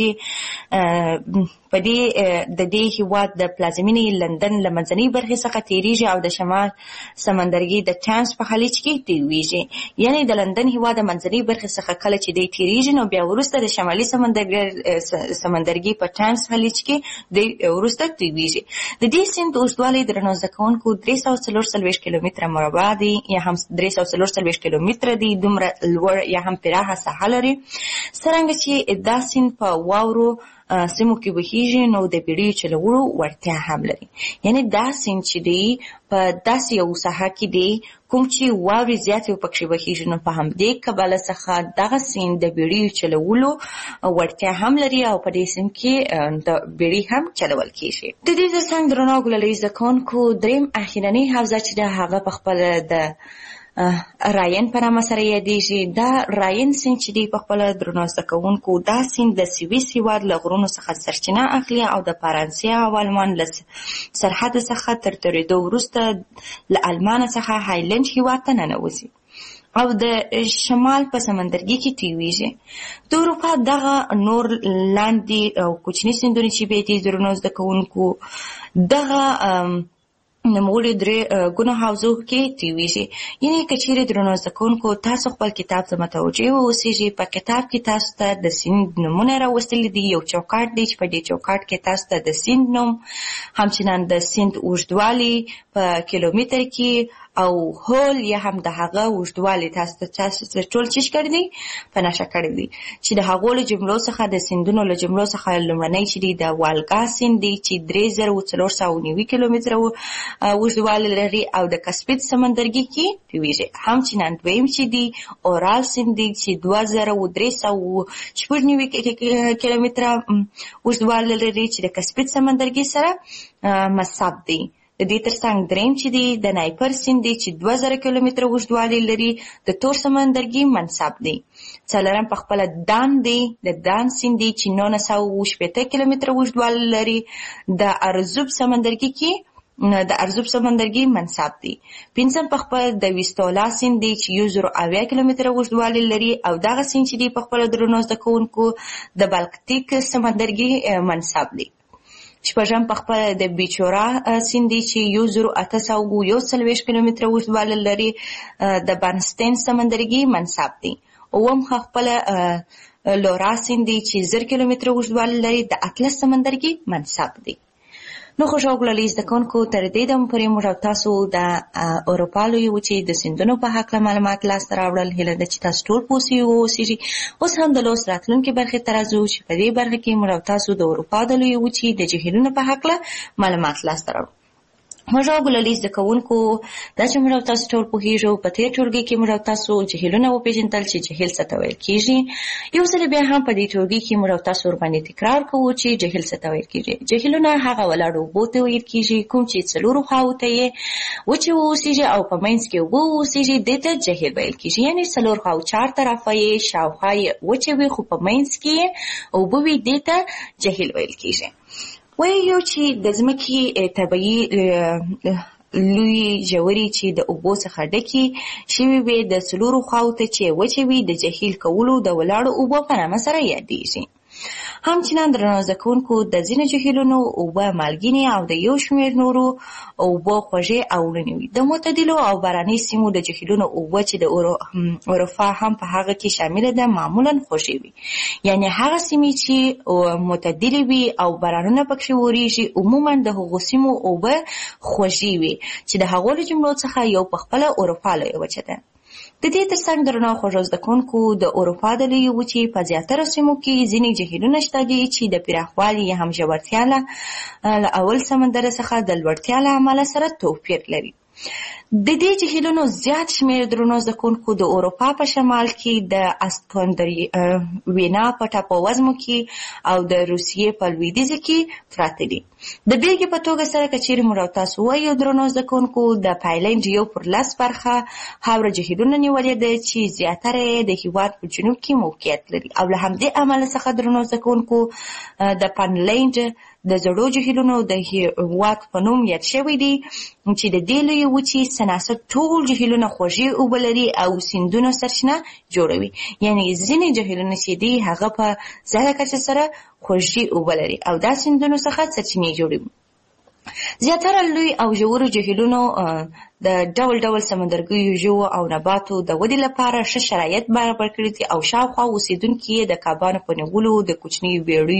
بهیږي. په دې د دې هیواد د پلازمینې لندن له منځنۍ برخې څخه تیریږي او د شمال سمندرګي د ټایمز په خلیج کې تیریږي. یعنی د لندن هیواد د منځنۍ برخې څخه کله چې دی تیریږي نو بیا وروسته د شمالي سمندرګي په ټایمز خلیج کې د وروسته تیریږي. د دې سیند اوږدوالی درنو زده کوونکو 340 کیلومتره مربع دی یا هم 340 کیلومتره دی. دومره لوړ یا هم پراخه ساحه لري. څرنګه چې دا سیند په واورو سیمو کې بهیږي نو د بیړیو چلولو وړتیا هم لري. یعنی دا سیند چې دی په داسې یو ساحه کې دی کوم چې واورې زیاتې پکښې بهیږي، نو په همدې کبله څخه دغه سیند د بیړیو چلولو وړتیا هم لري او په دې سیند کې د بیړۍ هم چلول کیږي. د دې ترڅنګ درنو ګلالۍ زده کوونکو دریم اخرنۍ حوزه چې ده هغه په خپله د راین په نامه سره یادیږي. دا راین سیند چې دی په خپله درنو زده کوونکو دا سیند د سویس هیواد له غرونو څخه سرچینه اخلي او د فرانسې او آلمان له سرحد څخه تر تېرېدو وروسته له آلمان څخه هایلند هیواد ته ننوځي او د شمال په سمندرګي کې تیریږي. د اروپا دغه نور لاندې او کوچني سیندونه چې به دي درنو زده کوونکو دغه نوموړي درې ګونه حوزو کې تیریږي. یعنې که چیرې درنو زده کوونکو تاسو خپل کتاب ته متوجه واوسیږئ، په کتاب کې تاسو ته د سیند نومونه راوستلي دي. یو چوکاټ دی چې په دې چوکاټ کې تاسو ته د سیند نوم، همچنان د سیند اوږدوالی په کیلومتر کې او هول یا هم د هغه اوږدوالی تاسو ته ټول چیش کړی دی په نښه کړی دی چې د هغو له جملو څخه د سیندونو له جملو څخه لومړنی چې دی د والګا سیند دی چې 3490 کیلومتره اوږدوالی لري او د کسپین سمندرګي کې تیریږي. همچنان دویم چې دی اورال سیند دی چې 2390 کیلومتره اوږدوالی لري چې د کسپین سمندرګي سره مصب دی. د دې ترڅنګ دریم چې دی د نایپر سیند دی چې 2000 کیلومتره اوږدوالی لري د تور سمندرګي منصب دی. څلورم په خپله دان دی د دان سیند دی چې 980 کیلومتره اوږدوالی لري د ارزوب سمندرګي کې د ارزوب سمندرګي منصب دی. پنځم په خپل د ویستولا سیند دی چې 1080 کیلومتره اوږدوالی لري او دغه سیند چې دی په خپل درنو زده کوونکو د بالکتیک سمندرګي منصب دی. شپږم په خپل د بیچورا سیند دی چې 1841 کیلومتره اوږدوالی لري د بارنستین سمندرګي منصب دی. اووم خپل لورا سیند دی چې 1000 کیلومتره اوږدوالی لري د اطلس سمندرګي منصب دی. نو خوږه ګلالۍ زده کوونکو تر دې دمه پورې موږ او تاسو د اروپا لویې وچې د سیندونو په هکله معلومات لاسته راوړل. هیله ده چې تاسو ټول پوه سوي واوسیږئ. اوس هم د لوست راتلونکې برخې ته راځو چې په دې برخه کې موږ او تاسو د اروپا د لویې وچې د جهیلونو په هکله معلومات لاسته راوړو. موږ ګلالۍ زده کوونکو دا چې موږ تاسو ټول پوهیږو په تیر ټولګي کې موږ تاسو جهیلونه وپېژندل چې جهیل څه ته ویل کیږي. یو ځل بیا هم په دې ټولګي کې موږ تاسو ورباندې تکرار کوو چې جهیل څه ته ویل کیږي. جهیلونه هغه ولاړو اوبو ته ویل کیږي کوم چې څلورو خواو ته یې وچې واوسیږي او په منځ کې اوبه واوسیږي دې ته جهیل ویل کیږي. یعنې څلور خواو چار طرفه یې شاوخوا یې وچې وي خو په منځ کې اوبه وي دې ته جهیل ویل کیږي. وایو چې د ځمکې طبیعي لوی ژورې چې د اوبو څخه ډکې شوي وي د څلورو خواو ته چې وچې وي د جهیل کولو د ولاړو اوبو په نامه سره یادیږي. همچنان درنو زده کوونکو د ځینو جهیلونو اوبه مالګینې او د یو شمېر نورو اوبه خوږې او وړینې وي. د معتدلو او باراني سیمو د جهیلونو اوبه چې د اروپا هم په هغه کې شامله ده معمولا خوږې وي. یعنې هغه سیمې چې معتدلې وي او بارانونه پکښې وریږي عموما د هغو سیمو اوبه خوږې وي چې د هغو له جملو څخه یو په خپله اروپا لویه وچه ده. د دې ترڅنګ درنو خوږو زده کوونکو د اروپا د لویې وچې په زیاتره سیمو کې ځینې جهیلونه شته دي چې د پراخوالي یا هم ژورتیا له اول سمندر څخه د لوړتیا له امله سره توپیر لري. د دې جهیلونو زیات شمېر درنو زده کوونکو د اروپا په شمال کې د اسکندرینا په ټاپووزمو کې او د روسیې په لویدیځ کې پراته دي. د بیلګې په توګه سره که چیرې موږ تاسو وایو درنو زده کوونکو د پایلنډ 1/10 برخه خاوره جهیلونه نیولې ده چې زیاتره د هېواد په جنوب کې موقعیت لري او له همدې امله څخه درنو زده کوونکو د فنلنډ د زړو جهیلونو د هېواد په نوم یاد شوی دی چې د دې لویې وچې سناسه ټول جهیلونه خوږې اوبه لري او سیندونو سرچینه جوړوي. یعنې ځینې جهیلونه چې دي هغه په زیاته کچه سره خوږې اوبه لري او دا سیندونو څخه سرچینې جوړوي. زیاتره لوی او ژورو جهیلونو د ډول ډول سمندرګیو ژوو او نباتو د ودې لپاره ښه شرایط برابر کړي دي او شاوخوا اوسیدونکي یې د کبانو په نیولو، د کوچنیو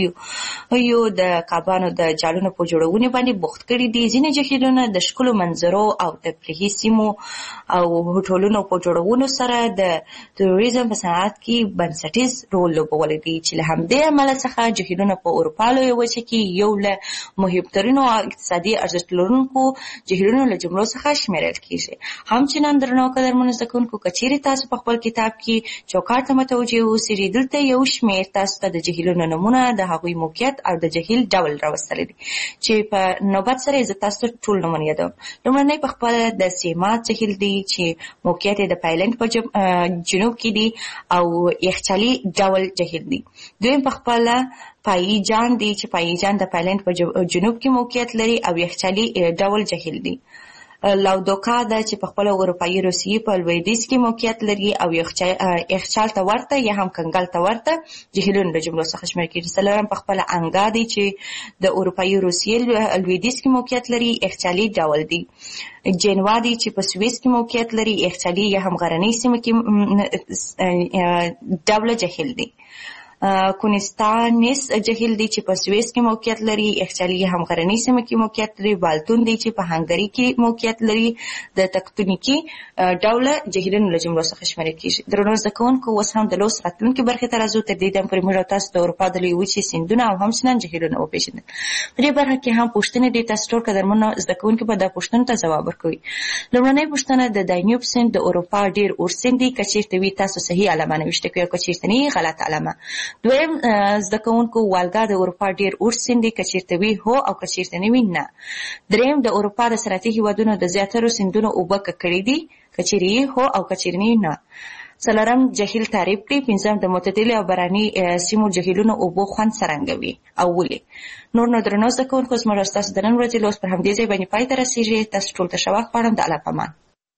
بیړیو د کبانو د جالونو په جوړونې باندې بوخت کړي دي. ځینې جهیلونه د ښکلو منظرو او تفریحي سیمو او هوټلونو په جوړولو سره د توریزم په صنعت کې بنسټیز رول لوبولی دی چې له همدې امله څخه جهیلونه په اروپا لویه وچه کې یو له مهمترینو اقتصادي ارزښت لرونکو جهیلونو له جملو څخه شمیرل کیږي. همچنان درنو قدرمنو زده کوونکو که چیرې تاسو په خپل کتاب کې چوکاټ ته متوجه اوسئ دلته یو شمېر تاسو ته د جهیلونو نومونه، د هغوی موقعیت او د جهیل ډول راوستلی دی چې په نوبت سره زه تاسو ته ټول نومونه یادوم. لومړنی په خپله د سیمات جهیل دی چې موقعیت یې د پایلنډ په جنوب کې دی او یخچالي ډول جهیل دی. دویم په خپله پاییجان دی چې پاییجان د پایلنډ په جنوب کې موقعیت لري او یخچالي ډول جهیل دی. لاودوکا ده چې په خپله اروپایي روسیې په لویدیځ کې موقعیت لري او یخچال ته ورته یا هم کنګل ته ورته جهیلونو له جملو څخه شمیرل کېږي. څلورم په خپله انګا دی چې د اروپایي روسیې لویدیځ کې موقعیت لري، یخچالي ډول دی. جنوا دی چې په سویس کې موقعیت لري، یخچالي یا هم غرنۍ سیمه کې ډوله جهیل دی. کونستانس جهیل دی چې په سویس کې موقعیت لري، یخچالي هم غرنۍ سیمه کې موقعیت لري. بالتون دی چې په هنګري کې موقعیت لري، د تکتونیکي ډوله جهیلونو له جملو څخه شمیرل کېږي. درنو زده کوونکو اوس هم د لوست راتلونکي برخې ته راځو. تر دې دمه پورې موږ تاسو د اروپا د لویې وچې سیندونه او همچنان جهیلونه وپېژندل. په دې برخه کې هم پوښتنې دي، تاسو ټول قدرمنو زده کوونکي به دا پوښتنو ته ځواب ورکوي. لومړنۍ پوښتنه د دانیوب سیند د اروپا ډېر اوږد سیند دی. که چېرته وي تاسو صحیح علامه نوشته کړئ او که چېرته نه غلط علامه. دویم زده کوونکو والګا د اروپا ډېر اوږد سیند دی. که چېرته وي هو او که چېرته نه وي نه. دریم د اروپا د صنعتي هېوادونو د زیاترو سیندونو اوبه ککړې دي. که چېرې هو او که چېرې نه. څلورم جهیل تعریف کړئ. پنځم د معتدلې او باراني سیمو جهیلونو اوبو خوند څرنګه وي او ولې. نور نو درنو زده کوونکو زموږ ستاسو د نن ورځې لوست پر همدې ځای باندې پای ته رسېږي. تاسو ټول ته ښه وخت غواړم. د الله په امان.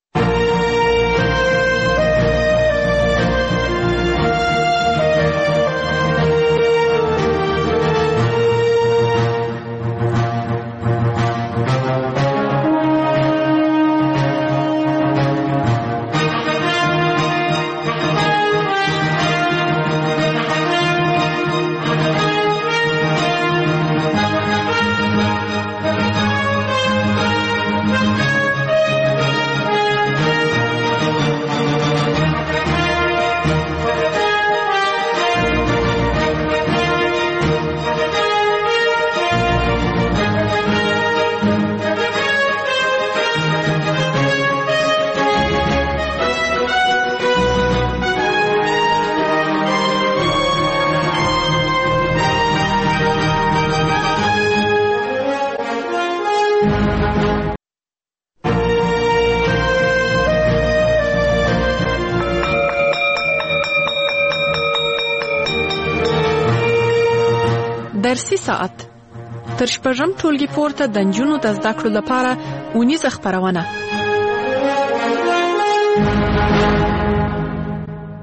درسي ساعت تر شپږم ټولګي پورته د نجونو د زده کړو لپاره اونیزه خپرونه.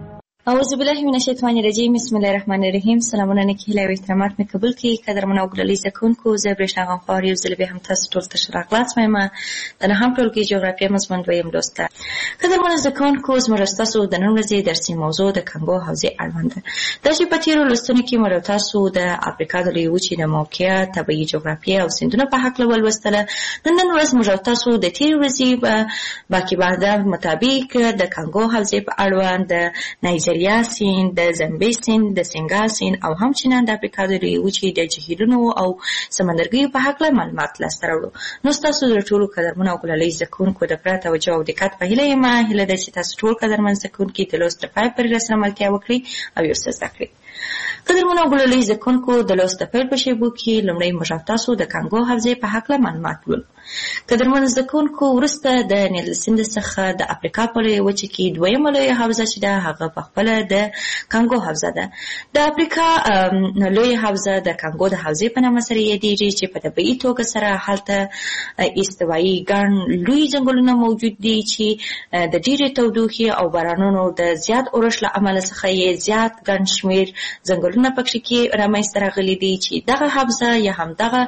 اعوذ بالله من الشیطان الرجیم بسم الله الرحمن الرحیم. سلامونه نیکی هیله او احترامات مې قبول کړئ. قدرمنو او ګلالي زده کوونکو، زه برېښنا غمخوار یو ځل بیا هم تاسو ټولو ته ښه راغلاست وایم. د نهم ټولګي جغرافیه مضمون دویم لوست ده. قدرمنو زده کوونکو، زموږ ستاسو د نن ورځې درسي موضوع د کانګو حوزې اړوند ده. دا چې په تېرو لوستونو کې موږ تاسو د افریقا د لویې وچې د موقعیت، طبیعي جغرافیه او سیندونو په هکله ولوستله. نن ورځ موږ تاسو د تېرې ورځې باقي بعده مطابق د کانګو حوزې په اړوند د نایجریا سیند، د زمبي سیند، د سنګال سیند او همچنان د افریقا د لویې وچې د جهیلونو او سمندرګیو په هکله معلومات لاسته راوړو. نو ستاسو د ټولو قدرمنو او ګلالۍ زده کوونکو د پوره توجه او دقت په هیله یم. هیله ده چې تاسو ټول قدرمن زده کوونکي د لوست د پای پورې راسره ملتیا وکړئ او یو څه زده کړئ. قدرمنو او ګلالۍ زده کوونکو، د لوست د پیل په شیبو کې لومړی موږ تاسو د کانګو حوزې په هکله معلومات ولولو. قدرمنو زده کوونکو، وروسته د نیل سیند څخه د افریقا په لویې وچې کې دویمه لویه حوزه چې ده هغه پخپله د کانګو حوزه ده. د افریقا لویه حوزه د کانګو د حوزې په نامه سره یادېږي چې په طبیعي توګه سره هلته استوایي ګڼ لوی ځنګلونه موجود دي چې د ډېرې تودوخې او بارانونو د زیات اورښت له امله څخه یې زیات ګڼ شمېر ځنګلونه پکې کې رامنځته راغلي دي چې دغه حوزه یا هم دغه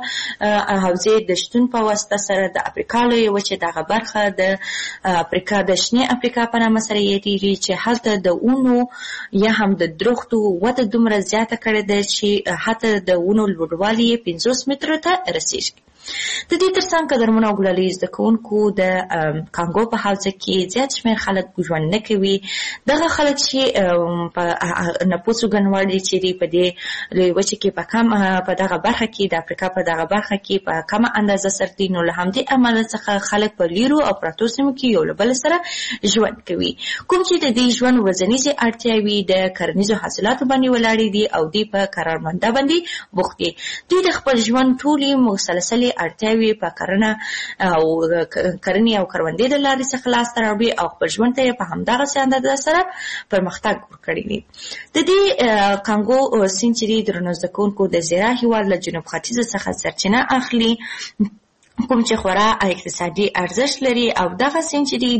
حوزې د شتون په واسطه سره د افریقا لویه وچې دغه برخه د افریقا د شنې افریقا په نامه سره یادېږي چې هلته د ونو یا هم د درختو وده دومره زیاته کړې ده چې حتی د ونو لوړوالی یې 50 مترو ته رسېږي. د دې ترڅنګ قدرمنو او ګلالۍ زده کوونکو، د کانګو په حوزه کې زیات شمېر خلک ژوند نه کوي. دغه خلک چې په نفوسو ګڼوړ چې دي په دې لویې وچې کې په دغه برخه کې د افریقا په دغه برخه کې په کمه اندازه سره دي. نو له همدې امله څخه خلک په لیرو او پرتو سیمو کې یو له بل سره ژوند کوي، کوم چې د دې ژوند ورځنیزې اړتیاوې د کرنیزو حاصلاتو باندې ولاړې دي او دوی په کارمنده باندې بوخت دي. دوی د خپل ژوند ټولې مسلسلې اړتیاوې په کرنې او کروندې د لارې څخه لاسته راوړي او خپل ژوند ته یې په همدغسې اندازه سره پرمختګ ورکړی دی. د دې کانګو سیند چې دی درنو زده کوونکو د زیرا هېواد له جنوب ختیځ څخه سرچینه اخلي، کوم چې خورا اقتصادي ارزښت لري او دغه سیند چې دی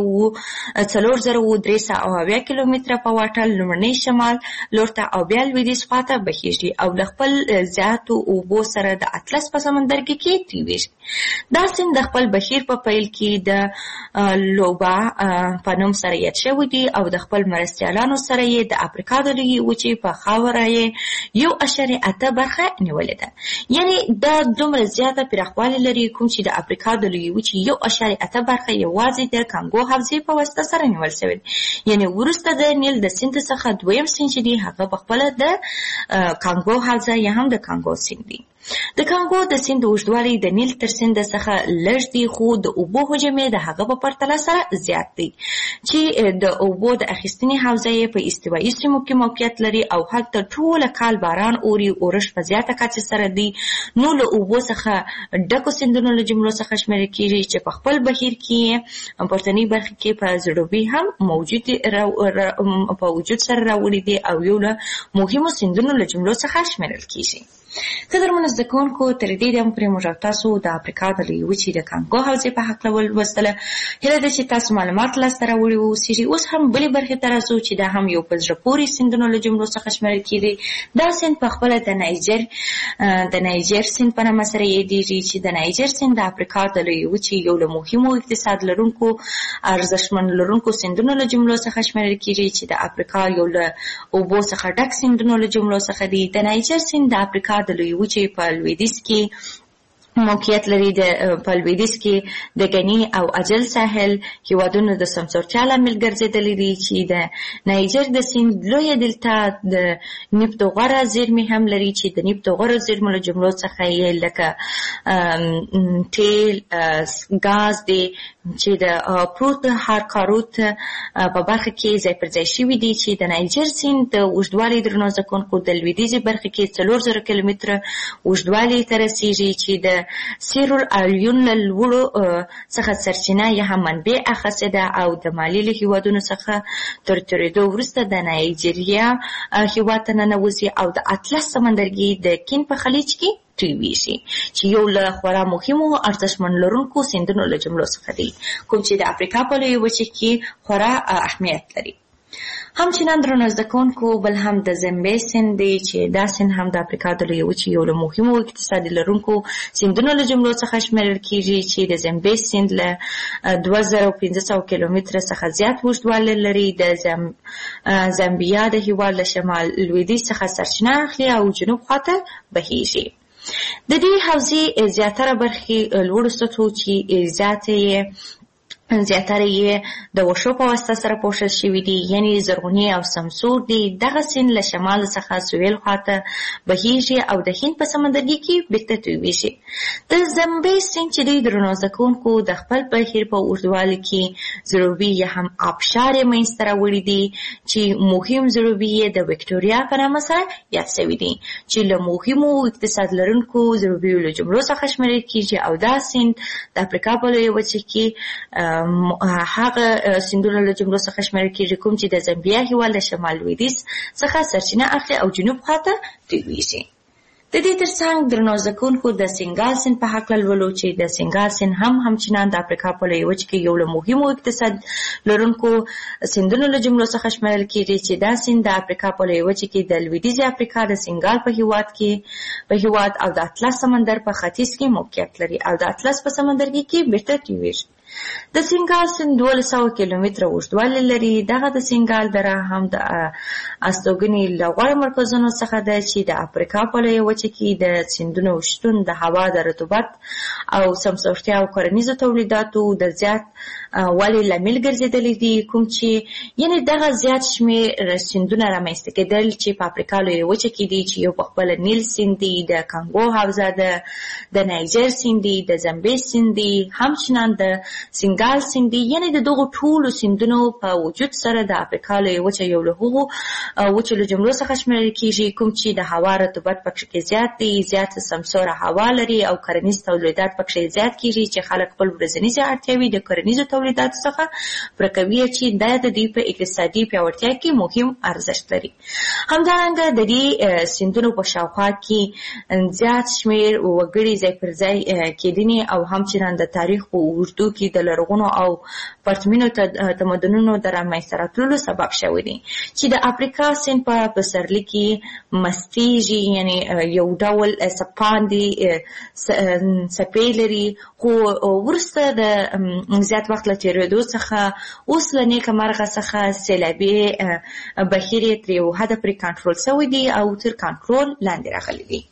4,370 کیلومتره په واټن لومړنی شمال لور ته او بیا لویدیځ خواته بهیږي او د خپل زیاتو اوبو سره د اطلس په سمندرګي کې تیریږي. دا سیند د خپل بهیر په پیل کې د لوبا په نوم سره یاد شوی دی او د خپل مرستیالانو سره یې د افریقا د لویې وچې په خاوره یې 1.8 برخه نیولې ده. یعنی دا دومره زیاته پراخوالی لري کوم چې د افریقا د لویې وچې 1.8 برخه یوازې د کانګو حوزې په واسطه سره نیول شوې ده. یعنی وروسته د نیل د سیند څخه دویم سیند چې دی هغه پخپله د کانګو حوزه یا هم د کانګو سیند دی. د کانګو د سیند اوږدوالی د نیل تر سیند څخه لږ دی، خو د اوبو حجم یې د هغه په پرتله سره زیات دی چې د اوبو د اخیستنې حوزه یې په استوایي سیمو کې موقعیت لري او هلته ټوله کال باران اوري، اورښت په زیاته کچه سره دی. نو له اوبو څخه ډکو سیندونو له جملو څخه شمیرل کېږي چې په خپل بهیر کې پورتنۍ برخه کې په زړوبي هم په وجود سره راوړي دي او یو له مهمو سیندونو له جملو څخه شمیرل کېږي. قدرمنو زده کوونکو، تر دې دمه پورې موږ تاسو د افریقا د لویې وچې د کانګو حوزې په هکله ولوستله. هیله ده چې تاسو معلومات لاسته راوړي واوسېږي. اوس هم بلې برخې ته راځو چې دا هم یو په زړه پورې سیندونو له جملو څخه شمیرل کېږي. دا سیند پخپله د نایجر سیند په نامه سره یادېږي چې د نایجر سیند د افریقا د لویې وچې یو له مهمو اقتصاد لرونکو ارزښتمن لرونکو سیندونو له جملو څخه شمیرل کېږي چې د افریقا یو له اوبو څخه ډک سیندونو له جملو څخه دی. د نایجر سیند د افریقا د لویې وچې په لویدیځ کې موقعیت لري. په لویدیځ کې د غني او اجل ساحل هیوادونو د سمسورتیا لامل ګرځېدلي دي چې د نایجر د سیند لویه دلتا د نفت او غوره زیرمې هم لري چې د نفت او غوره زیرمو له جملو څخه یې لکه تیل، ګاز دی چې د پروت هارکاروت په برخه کې ځای پر ځای شوي دي چې د نایجر سیند د اوږدوالي درنو زده کوونکو د لویدیځې برخه کې 4000 کیلومتره اوږدوالي ته رسېږي چې د سیرول الیون له لوړو څخه سرچینه یا هم منبع اخیستې ده او د مالي له هیوادونو څخه تر تېرېدو وروسته د نایجیریا هیواد ته ننوځي او د اطلس سمندرګي د کین په خلیج کې تویږي چې یو له خورا مهمو ارزښتمن لرونکو سیندونو له جملو څخه دی، کوم چې د افریقا په لویې وچې کې خورا اهمیت لري. همچنان درنو زده کوونکو بل هم د زمبي سیند دی چې دا سیند هم د افریقا د لویې وچې یو له مهمو اقتصادي لرونکو سیندونو له جملو څخه شمیرل کیږي چې د زمبي سیند له 2500 کیلومتره څخه زیات اوږدوالی لري. د زامبیا د هیواد له شمال لویدیځ څخه سرچینه اخلي او جنوب خواته بهیږي. د دې حوزې زیاتره برخې لوړو سطحو چې زیاتره یې د وښو په واسطه سره پوښل شوي دي، یعنی زرغونې او سمسور دي. دغه سیند له شمال څخه سویل خواته بهیږي او د هند په سمندرګي کې بیرته تویږي. د زمبي سیند چې دی درنو زده کوونکو د خپل بهیر په اوږدوالي کې ضروبي یا هم آبشار یې منځته راوړي دي چې مهم ضروبي یې د وکټوریا په نامه سره یاد شوي دي چې له مهمو اقتصاد لرونکو ضروبیو له جملو څخه شمیرل کیږي او دا سیند د افریقا په لویه وچه کې هغه سیندونو له جملو څخه شمیرل کیږي کوم چې د زامبیا هیواد له شمال لویدیځ څخه سرچینه اخلي او جنوب خواته تویږي. د دې ترڅنګ درنو زده کوونکو د سینګال سیند په هکله لولو چې د سینګال سیند همچنان د افریقا په لویه وچه کې یو له مهمو اقتصاد لرونکو سیندونو له جملو څخه شمیرل کیږي چې دا سیند د افریقا په لویه وچه کې د لویدیځې افریقا د سینګال په هیواد او د اطلس سمندر په ختیځ کې موقعیت لري او د اطلس په سمندرګي کې بیرته تویږي. د سینګال سیند 1200 کیلومتره اوږدوالی لري. دغه د سینګال دره هم د استوګنې له غوره مرکزونو څخه ده چې د افریقا په لویه وچه کې د سیندونو شتون د هوا د رطوبت او سمسورتیا او کرنیزو تولیداتو د زیات والي لامل ګرځېدلی دي، کوم چې یعنی دغه زیات شمېر سیندونه رامنځته کېدل چې په افریقا لویه وچه کې دي چې یو پخپله نیل سیند دی، د کانګو حوزه ده، د نایجر سیند دی، د زمبي سیند دی، همچنان د سینګال سیند دی. یعنی د دغو ټولو سیندونو په وجود سره د افریقا لویه وچه یو له هغو وچو له جملو څخه شمیرل کیږي کوم چې د هوا رطوبت پکې زیات دی، زیات سمسوره هوا لري او کرنیز تولیدات پکې زیات کیږي چې خلک خپل ورځنیزې اړتیاوې د کرنیزو تولیداتو څخه پوره کوي چې دا د دوی په اقتصادي پیاوړتیا کې مهم ارزښت لري. همدارنګه د دې سیندونو په شاوخوا کې زیات شمېر وګړي ځای پر ځای کېدنې او همچنان د تاریخ په اوږدو کې د لرغونو او پرتمینو تمدنونو د رامنځته راتللو سبب شوی دی چې د افریقا سیند په پسرلي کې مستیږي، یعنی یو ډول سپاندې څپې لري، خو وروسته د زیات وخت له تېرېدو څخه اوس له نیکه مرغه څخه سیلابي بهیر یې تر یو حده پورې کنټرول شوی دی او تر کنټرول لاندې راغلی دی.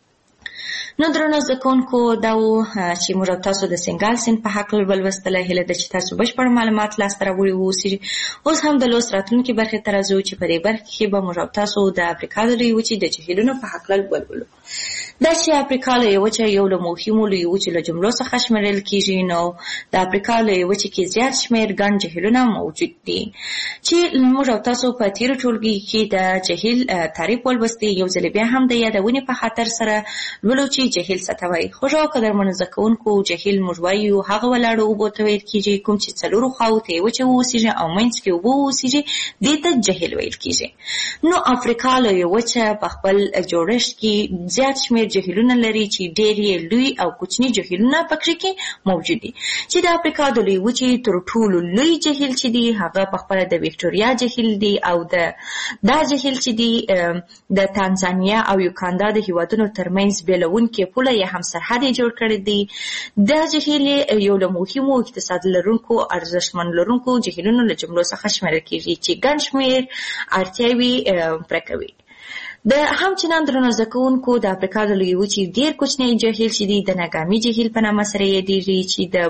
نو درنو زده کوونکو دا و چې موږ تاسو د سینګال سیند په هکله ولوستله. هیله ده چې تاسو بشپړ معلومات لاسته راوړي واوسئ. اوس هم د لوست راتلونکي برخې ته راځو چې په دې برخه کې به موږ تاسو د افریقا د لویې وچې د جهیلونو په هکله ولولو. دا چې افریقا لویه وچه یو له مهمو لویې وچې له جملو څخه شمیرل کیږي، نو د افریقا لویې وچې کې زیات شمېر ګڼ جهیلونه موجود دي چې موږ تاسو په تېرو ټولګي کې د جهیل تعریف ولوستي. یو ځل بیا هم د یادونې په خاطر سره لولو چې جهیل څه ته وایي. خوږو قدرمنو زده کوونکو، جهیل موږ وایو هغه ولاړو اوبو ته ویل کیږي کوم چې څلورو خواوو ته یې وچه واوسیږي او منځ کې اوبه واوسیږي، دې ته جهیل ویل کیږي. نو افریقا لویه وچه په خپل جوړښت کې زیات شمېر جهیلونه لري چې ډېر یې لوی او کوچني جهیلونه پکې کې موجود دي چې د افریقا د لویې وچې تر ټولو لوی جهیل چې دی هغه په خپله د وکټوریا جهیل دی او دا جهیل چې دی د تانزانیا او یوګاندا د هیوادونو ترمنځ بیلونکې پوله یا هم سرحد یې جوړ کړی دی. دا جهیل یو له مهمو اقتصاد لرونکو ارزښتمن لرونکو جهیلونو له جملو څخه شمیرل کیږي چې ګڼ شمېر اړتیاوې پوره کوي. د همچنان درنو زده کوونکو د افریقا د لویې وچې ډېر کوچنی جهیل چې دی د ناګامي جهیل په نامه سره یادېږي چې د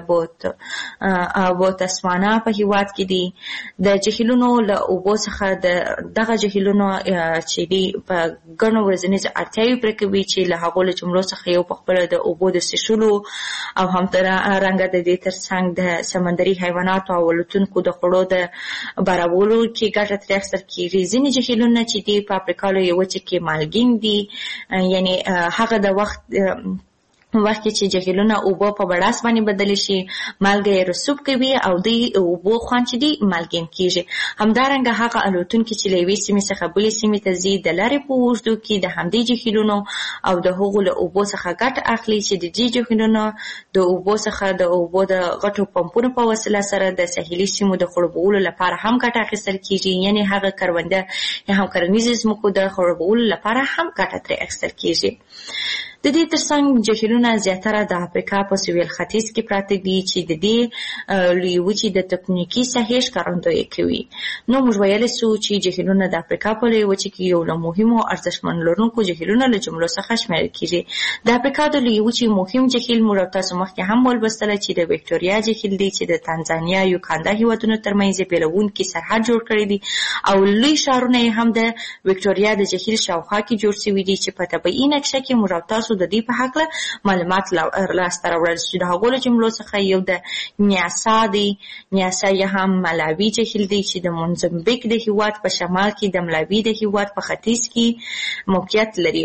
بوتسوانا په هیواد کې دی. د جهیلونو له اوبو څخه دغه جهیلونو چې دی په ګڼو ورځنیزو اړتیاوې پوره کوي چې له هغو له جملو څخه یو پخپله د اوبو د څښلو او همدارنګه د دې ترڅنګ د سمندري حیواناتو او الوتونکو د خوړو د برابرولو کې ګټه ترې اخیستل کېږي. ځینې جهیلونه چې دی په افریقا لویې وچې کې مالګین دي، یعنی هغه د وخت وخت چې جهیلونه اوبه په بړاس باندې بدل شي مالګه یې رسوب کوي او د اوبو خوند چې دی مالګین کیږي. همدارنګه هغه الوتونکي چې له یوې سیمې څخه بلې سیمې ته ځي د لارې په اوږدو کې د همدې جهیلونو او د هغو له اوبو څخه ګټه اخلي چې د دې جهیلونو د اوبو څخه د اوبو د غټو پمپونو په وسیله سره د ساحلي سیمو د خړوبولو لپاره هم ګټه اخیستل کیږي. یعنې هغه کرونده یا هم کرنیزې ځمکو د خړوبولو لپاره هم ګټه ترې اخیستل کیږي. د دې ترڅنګ جهیلونه زیاتره د افریقا په سویل ختیځ کې پراته دي چې د دې لویې وچې د تکتونیکي ساحې ښکارندویي کوي. نو موږ ویلی سو چې جهیلونه د افریقا په لویې وچې کې یو له مهمو ارزښتمن لرونکو جهیلونو له جملو څخه شمیرل کیږي. د افریقا د لویې وچې مهم جهیل موږ تاسو مخکې هم ولوستله چې د ویکټوریا جهیل دی چې د تانزانیا یوګاندا هیوادونو ترمنځ یې بېلونکي سرحد جوړ کړی دی او لوی ښارونه یې هم د ویکټوریا د جهیل شاوخوا کې جوړ شوي دي چې په طبیعي نقشه کې موږ تاسو د دې په هکله معلومات لاسته راوړل چې د هغو له جملو څخه یو د نیاسا دی. نیاسا یا هم ملاوي جهیل دی چې د موزمبیک د هیواد په شمال کې د ملاوي د هیواد په ختیځ کې موقعیت لري.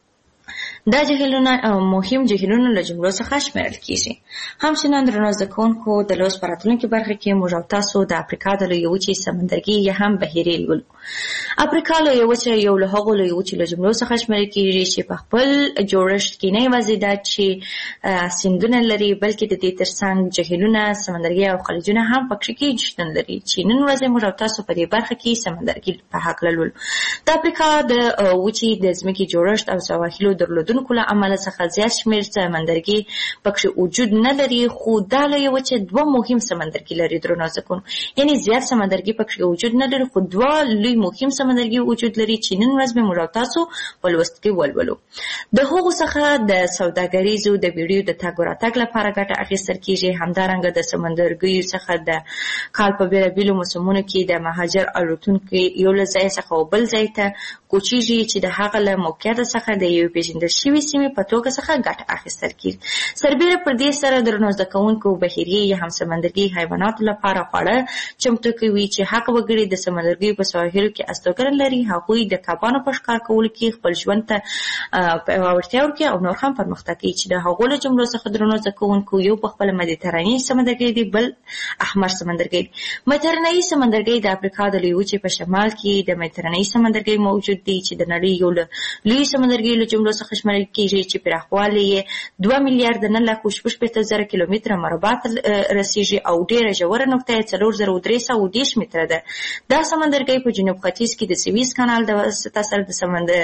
دا جهیلونه مهم جهیلونو له جملو څخه شمیرل کیږي. همچنان درنو زده کوونکو د لوست په راتلونکي برخه کې موږ تاسو د افریقا د لویې وچې سمندرګي یا هم بحیرې لولو. افریقا لویې وچه یو له هغو لویې وچې له جملو څخه شمیرل کیږي چې په خپل جوړښت کې نه یوازې دا چې سیندونه لري بلکې د دې ترڅنګ جهیلونه سمندرګي او خلیجونه هم پکې کې شتون لري چې نن ورځ موږ تاسو په دې برخه کې سمندرګي په هکله لولو. د افریقا د وچې د ځمکې جوړښت او سواحلو درلودونکو له امله څخه زیات شمېر سمندرګي پکې وجود نه لري، خو دا لویه وچه دوه مهم سمندرګي لري درنو زده کوونکو. یعنې زیات سمندرګي پکې وجود نه لري خو دوه لوی مهم سمندرګي وجود لري چې نن ورځ به موږ تاسو په لوست کې ولولو. د هغو څخه د سوداګریزو د بیړیو د تګ راتګ لپاره ګټه اخیستل کیږي. همدارنګه د سمندرګیو څخه د کال په بېلابېلو موسمونو کې د مهاجر الوتونکي یو له ځای څخه بل ځای ته کوچیږي چې د هغه له موقعیت څخه د یو پیژندل شوي سیمې په توګه څخه ګټه اخیستل کیږي. سربیره پر دې سره درنو زده کوونکو بحیري یا هم سمندرګي حیواناتو لپاره خواړه چمتو کوي چې هغه وګړي د سمندرګیو په سواحلو کې استوګنه لري هغوی د کبانو په ښکار کولو کې خپل ژوند ته پیاوړتیا ورکوي او نور هم پرمختګ کوي چې د هغو له جملو څخه درنو زده کوونکو یو په خپله مدیترانې سمندرګي دی، بل احمر سمندرګي دی. مدیترانې سمندرګي د افریقا د لویې وچې په شمال کې د مدیترانې سمندرګي موجود دی چې د نړۍ یو له لویو سمندرګیو له جملو څخه شمیرل کیږي چې پراخوالی یې 2 میلیارده 9,600,000 کیلومتره مربع رسیږي او ډیره ژوره نقطه یې 4,310 متره ده. دا سمندرګي په جنوب ختیځ کې د سویز کانال د واسطه سره د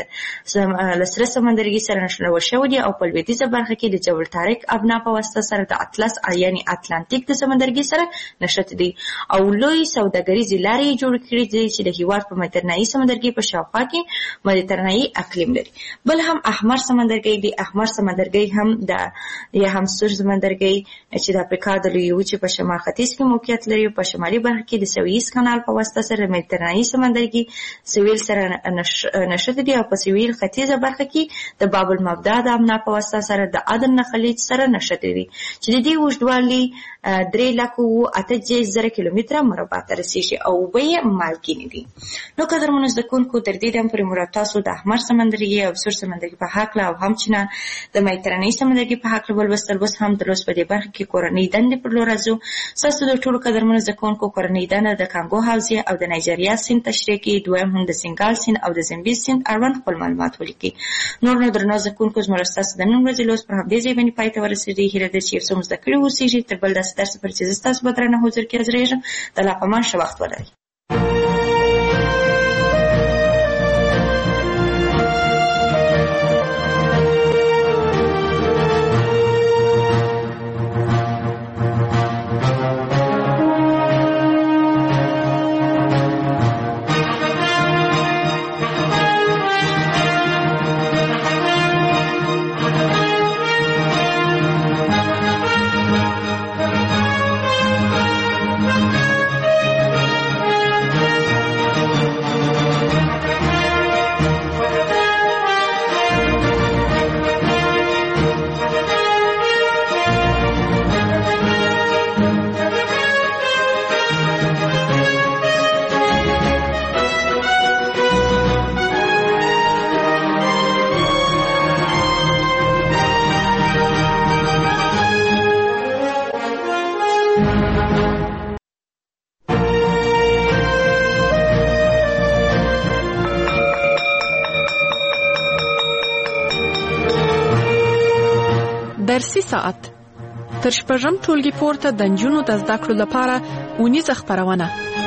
سره سمندرګي سره نښلول شوی دی او په لویدیځه برخه کې د جبل طارق ابنا په واسطه سره د اطلس یعنی اتلانتیک د سمندرګي سره نښتي دي او لوی سوداګریزې لارې جوړ کړي دي چې د هیواد په مدیترانې سمندرګي په شاوخوا کې مدیترانې اقلیم لري. بل هم احمر سمندرګي دی. احمر سمندرګي هم د یا هم سور سمندرګي چې د افریقا د لویې وچې په شمال ختیځ کې موقعیت لري او په شمالي برخه کې د سویز کانال په واسطه سره مدیترانې سمندرګي سویل سره نښتي دي او په سویل ختیځه برخه کې د باب المبدا د امنا په واسطه سره د عدن خلیج سره نښتي دي چې د دې اوږدوالی 3,08,000 کیلومتره مربع ته رسیږي او اوبه یې مالګینې دي. نو قدرمنو زده کوونکو تر دې دم پورې موږ تاسو د احمر سمندرګي او سور سمندرګي په هکله او همچنان د مدیترانې سمندرګي په هکله ولوستل. اوس هم د لوست په دې برخه کې کورنۍ دندې پر لور راځو. ستاسو د ټولو قدرمنو زده کوونکو کورنۍ دنده د کانګو حوزې او د نایجیریا سیند تشریح کوي، دویم هم د سینګال سیند او د زمبیز سیند اړوند خپل معلومات ولیکي. نور نو درنو زده کوونکو زموږ ستاسو د نن ورځې لوست پر همدې ځای باندې پای ته ورسېدی. هیله ده چې یو څه مو زده کړي اوسېږي. تر بل داسې درس پورې چې زه ستاسو په درنه حضور کې حاضرېږم. د الله په امان ښه وخت ولرئ. درسي ساعت تر شپږم ټولګي پورته د نجونو د زده کړو لپاره اونیزه خپرونه.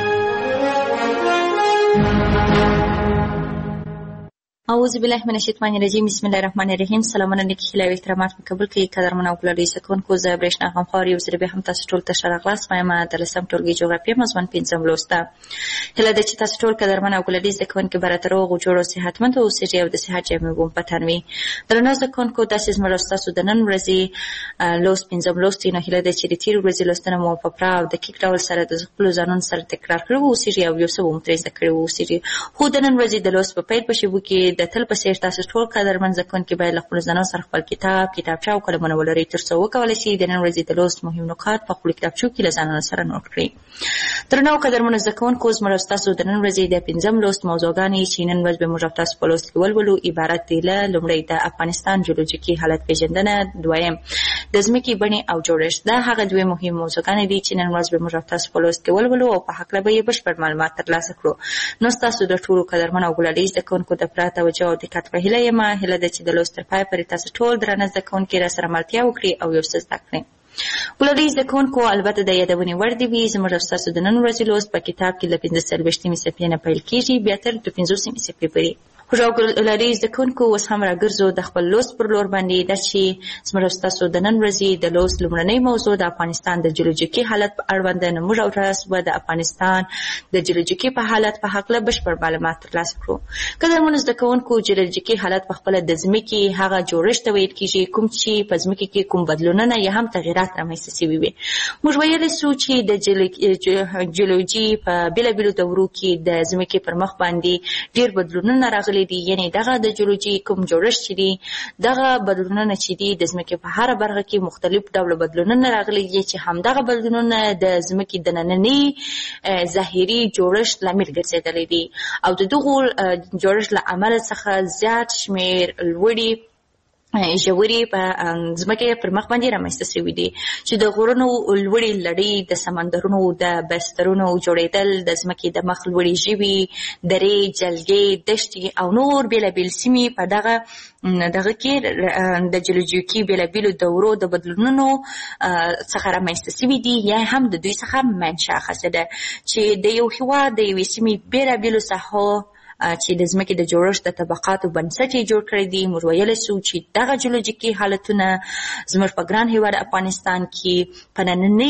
اعوذ بالله من الشیطان الرجیم. بسم الله الرحمن الرحیم. سلامونه نیکی خیلی و احترامات قبول کړئ قدرمن او ګلالي سکونکو. زه برېښنا غمخوار یو ځل بیا هم تاسو ټول ته ښه راغلاست. وایم د لسم ټولګي جغرافیه مضمون 5 لوسته. هیله ده چې تاسو ټول قدرمن او ګلالي زده کوونکي به راته روغ او جوړ او صحتمند اوسئ او د صحت جامې مو په تن وي. درنو زده کوونکو، داسې زموږ ستاسو د نن ورځې لوست 5 لوست دی. نو هیله ده چې د تېرې ورځې لوستنه مو په پوره او دقیق ډول سره د خپلو ځانونو سره تکرار کړي اوسئ او یو څه مو ترې زده کړي اوسئ. خو د نن ورځې د لوست په پیل په شیبو کې د تل په څېر تاسو ټول قدرمن زده کوونکي باید له خپلو ځانونو سره خپل کتاب، کتابچه او قلمونه ولرئ تر څو وکولی شئ د نن ورځې د لوست مهم نکات په خپلو کتابچو کې له ځانونو سره نوټ کړئ. درنو قدرمنو زده کوونکو، زموږ او ستاسو د نن ورځې د 5 لوست موضوعګانې چې نن ورځ به موږ او تاسو په لوست کې ولولو عبارت دي له لومړی د افغانستان جیولوجیکي حالت پېژندنه، دویم د ځمکې بڼې او جوړښت. دا هغه دوې مهم موضوعګانې دي چې نن ورځ به موږ او تاسو په لوست کې ولولو او په هکله به یې بشپړ معلومات ترلاسه کړو. نو ستاسو د ټولو قدرمن او ګلالي زده کوونکو د پوره توجه او دقت په هیله یم. هیله ده چې د لوست تر پایه پورې تاسو ټول درانه زده کوونکي راسره ملتیا وکړي او یو څه زده کړئ. ګلالي زده کوونکو، البته د یادونې وړ دې وي زموږ او ستاسو د نن ورځې لوست په کتاب کې له 45مې صفحې نه پیل کېږي بیا تر 50مې صفحې پورې. خوږو ګلالي زده کوونکو، اوس هم راګرځو د خپل لوست پر لور باندې. دا چې زموږ او ستاسو د نن ورځې د لوست لومړنۍ موضوع د افغانستان د جیولوجیکي حالت په اړوند ده. نو موږ او تاسو به د افغانستان د جیولوجیکي په حالت په هکله بشپړ معلومات ترلاسه کړو. قدرمنو زده کوونکو، جیولوجیکي حالت په خپله د ځمکې هغه جوړښت ته ویل کېږي کوم چې په ځمکې کې کوم بدلونونه یا هم تغیرات رامنځته شوي وي. موږ ویلی سو چې د جیولوجي په بېلابېلو دورو کې د ځمکې پر مخ باندې ډېر بدلونونه راغلي دي. یعنې دغه د جیولوجي کوم جوړښت چې دي، دغه بدلونونه چې دي د ځمکې په هره برخه کې مختلف ډوله بدلونونه راغلي دي چې همدغه بدلونونه د ځمکې د ننني ظاهري جوړښت لامل ګرځېدلی دي او د دغو جوړښت له امله څخه زیات شمېر لوړې ژورې په ځمکې پر مخ باندې رامنځته شوي دي چې د غرونو لوړې لړۍ، د سمندرونو د بسترونو جوړېدل، د ځمکې د مخ لوړې ژوي، درې، جلګې، دښتې او نور بېلابېل سیمې په دغه کې د جیولوجیکي بېلابېلو دورو د بدلونونو څخه رامنځته شوي دي یا هم د دوی څخه منشأ اخیستې ده چې د یو هېواد د یوې سیمې بېلابېلو ساحو چې د ځمکې د جوړښت د طبقاتو بنسټ یې جوړ کړی دی. موږ ویلی سو چې دغه جیولوجیکي حالتونه زموږ په ګران هېواد افغانستان کې په نننۍ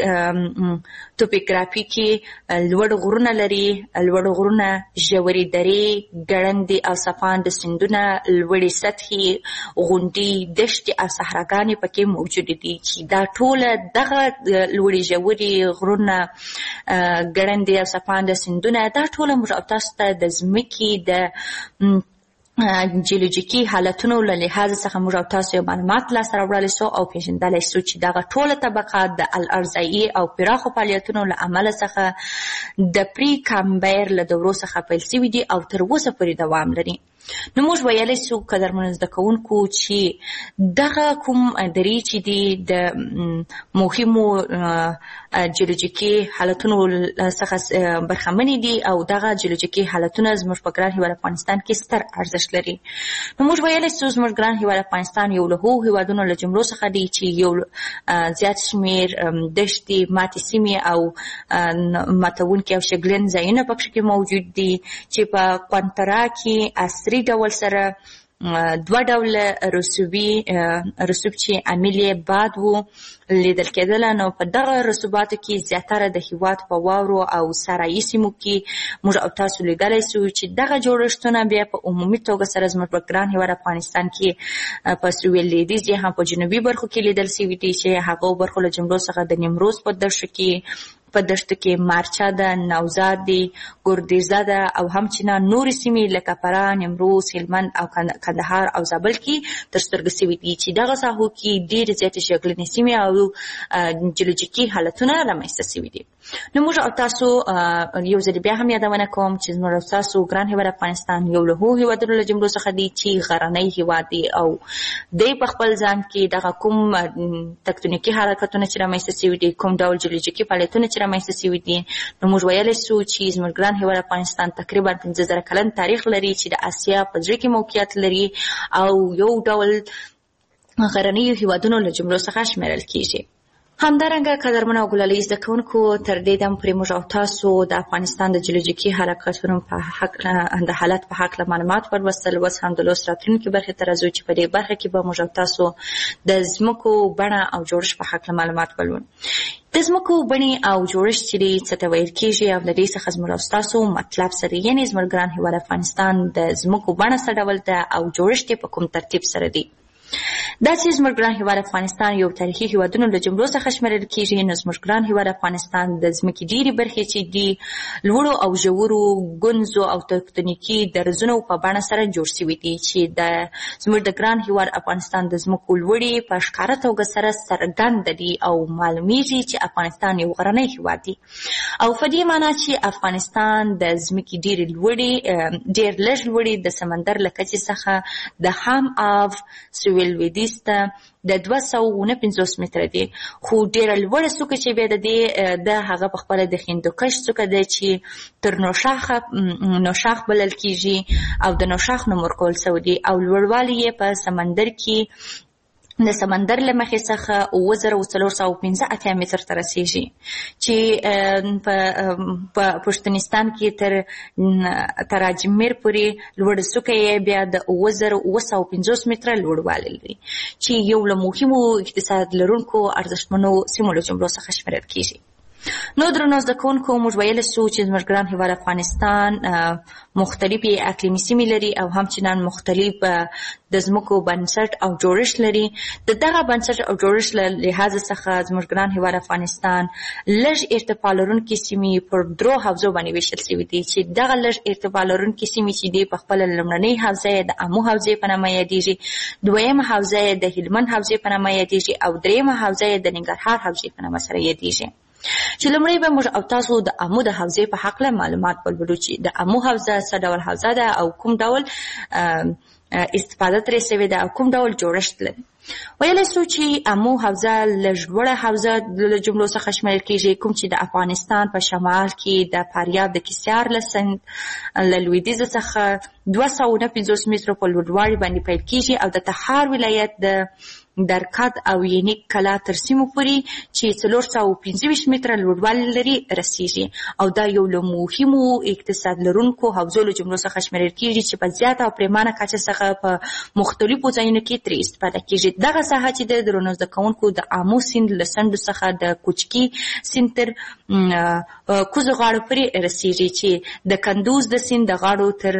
توپوګرافي کې لوړ غرونه لري، لوړ غرونه، ژورې درې، ګړندې او څپاند سیندونه، لوړې سطحې، غونډۍ، دښتې او صحراګانې پکې موجودې دي چې دا ټوله دغه لوړې ژورې غرونه، ګړندې او څپاند سیندونه، دا ټوله موږ او تاسو ته د ځمکې د جیولوجیکي حالتونو له لحاظ څخه موږ او تاسو یو معلومات لاسته راوړلی سو او پېژندلی سو چې دغه ټوله طبقات د الارضایي او پراخو فعالیتونو له امله څخه د پري کامبر له دورو څخه پیل شوي دي او تر اوسه پورې دوام لري. نو موږ ویلی سو قدرمنو زده کوونکو چې دغه کوم درې چې دي د مهمو جیولوجیکي حالتونو څخه برخمنې دي او دغه جیولوجیکي حالتونه زموږ په ګران هېواد افغانستان کې ستر ارزښت لري. نو موږ ویلی سو زموږ ګران هېواد افغانستان یو له هغو هېوادونو له جملو څخه دی چې یو زیات شمېر دښتې، ماتې سیمې او ماتونکي او شګلن ځایونه پکښې کې موجود دي چې په قونترا کې عصري ډول سره دوه ډوله رسوب چې عامل یې باد و لیدل کېدله. نو په دغه رسوباتو کې زیاتره د هېواد په واورو او صحرایي سیمو کې موږ او تاسو لیدلی سو چې دغه جوړښتونه بیا په عمومي توګه سره زموږ په ګران هېواد افغانستان کې په سویل لویدیځ یا هم په جنوبي برخو کې لیدل سوي دي چې هغو برخو له جملو څخه د نیمروز په دښتو کې مارچا ده، نوزاد دی، ګردیزه ده او همچنان نورې سیمې لکه فراه، نیمروز، هلمند او کندهار او زابل کې تر سترګو شوي دي چې دغه ساحو کې ډېرې زیاتې شګلنې سیمې او جیولوجیکي حالتونه رامنځته شوي دي. نو موږ او تاسو یو ځل بیا هم یادونه کوم چې زموږ او تاسو ګران هېواد افغانستان یو له هغو هېوادونو له جملو څخه دی چې غرنی هېواد دی او دی په خپل ځان کې دغه کوم تکتونیکي حرکتونه چې رامنځته شوي دي، کوم ډول جیولوجیکي فعالیتونه چې رامنځته شوي دي. نو موږ ویلی سو چې زموږ ګران هېواد افغانستان تقریبا 15,000 کلن تاریخ لري چې د اسیا په زړه کې موقعیت لري او یو ډول غرنیو هیوادونو له جملو څخه شمیرل کیږي. همدارنګه قدرمن او ګلالي زده کوونکو تر دې دم پورې موږ او تاسو د افغانستان د جیولوژیکي حرکتونو په حق د حالت په حق معلومات ورلوستل. اوس هم د لوست راتلونکي برخې ته راځو چې په دې برخه کې به موږ او تاسو د ځمکو بڼه او جوړښت په حق معلومات ولولو. د ځمکو بڼې او جوړښت چې څه ته ویل کېږي او د دې څخه زموږ او ستاسو مطلب سره یعنې زموږ ګران هېواد افغانستان د ځمکو بڼه څه ډول ده او جوړښت یې په کوم ترتیب سره دی. دا چې زموږ ګران هېواد افغانستان یو تاریخي هېوادونو له جملو څخه شمیرل کېږي، نو زموږ ګران هېواد افغانستان د ځمکې ډېرې برخې چې دي لوړو او ژورو ګنځو او تکتونیکي درزونو په بڼه سره جوړ شوي دي چې زموږ د ګران هېواد افغانستان د ځمکو لوړې په ښکاره توګه سره څرګنده دي او معلومیږي چې افغانستان یو غرنی هېواد دی. او په دې معنا چې افغانستان د ځمکې ډېر لږ لوړې د سمندر له کچې څخه د هام آف سویل لویدیځ ته د 249 متره دی، خو ډېره لوړه څوکه چې بیا د هغه په خپله د هندوکش څوکه ده چې تر نوشاخ بلل کېږي او د نوشاخ نوم ورکول شوی دی او لوړوالی یې په سمندر کې د سمندر له مخې څخه 9485 متر ته رسیږي چې په پښتونستان کې تر اجمیر پورې لوړه څوکه یې بیا د 9750 متره لوړوالی لري چې یو له مهمو اقتصاد لرونکو ارزښتمنو سیمو له جملو څخه شمیرل کېږي. نو درنو زده کوونکو موږ ویلی سو چې زموږ ګران هېواد افغانستان مختلفې اقلیمي سیمې لري او همچنان مختلف د ځمکو بنسټ او جوړښت لري. د دغه بنسټ او جوړښت له لحاظ څخه زموږ ګران هېواد افغانستان لږ ارتفاع لرونکې سیمې پر 3 حوزو باندې ویشل شوي دي چې دغه لږ ارتفاع لرونکې سیمې چې دي په خپله لومړنۍ حوزه یې د امو حوزې په نامه یادېږي، دویمه حوزه یې د هلمند حوزې په نامه یادېږي او دریمه حوزه یې د ننګرهار حوزې په نامه سره یادېږي. چې لومړی به موږ او تاسو د امو د حوزې په هکله معلومات ولولو چې د امو حوزه څه ډول حوزه ده او کوم ډول استفاده ترې شوې ده او کوم ډول جوړښت لري. ویلی سو چې امو حوزه لږ لوړه حوزه له جملو څخه شمیرل کېږي، کوم چې د افغانستان په شمال کې د فاریاب د کیسیار له سند له لویدیځه څخه 249 مترو په لوړوالي باندې پیل کېږي او د تخار ولایت د درکد او ینیک کلا تر سیمو پورې چې 425 متره لوړوالی لري رسیږي او دا یو له مهمو اقتصاد لرونکو حوزو له جملو څخه شمیرل کېږي چې په زیاته او پریمانه کچه څخه په مختلفو ځایونو کې ترې استفاده کېږي. دغه ساحه چې د درنو زده کوونکو د امو سیند له څنډو څخه د کوچکي سیند تر کوزو غاړو پورې رسیږي چې د کندوز د سیند د غاړو تر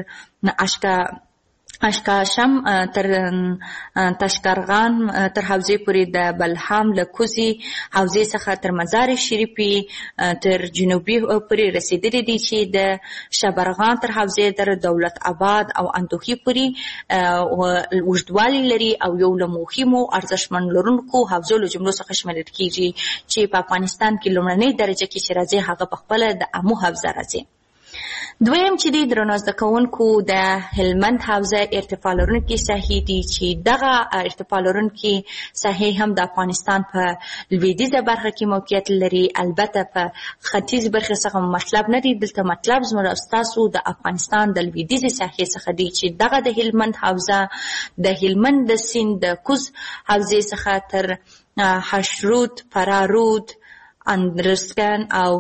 اشکاشم تر تشکرغان تر حوزې پورې د بلحام له کوزي حوزې څخه تر مزار شریفي تر جنوبي پورې رسیدلي دي چې د شبرغان تر حوزې تر دولت آباد او اندوخي پورې اوږدوالی لري او یو له مهمو ارزښتمن لرونکو حوزو له جملو څخه شمیرل کېږي چې په افغانستان کې لومړنۍ درجه کې چې راځي هغه په خپله د امو حوزه راځي. دویم چې دی درنو زده کوونکو د هلمند حوزه ارتفاع لرونکې ساحې دي چې دغه ارتفاع لرونکې ساحې هم د افغانستان په لویدیځه برخه کې موقعیت لري، البته په ختیځ برخه څخه مطلب نه دی. دلته مطلب زموږ او ستاسو د افغانستان د لویدیځې ساحې څخه دی چې دغه د هلمند حوزه د هلمند د سیند د کوز حوزې څخه تر حشرود، فرارود، اندرسکن او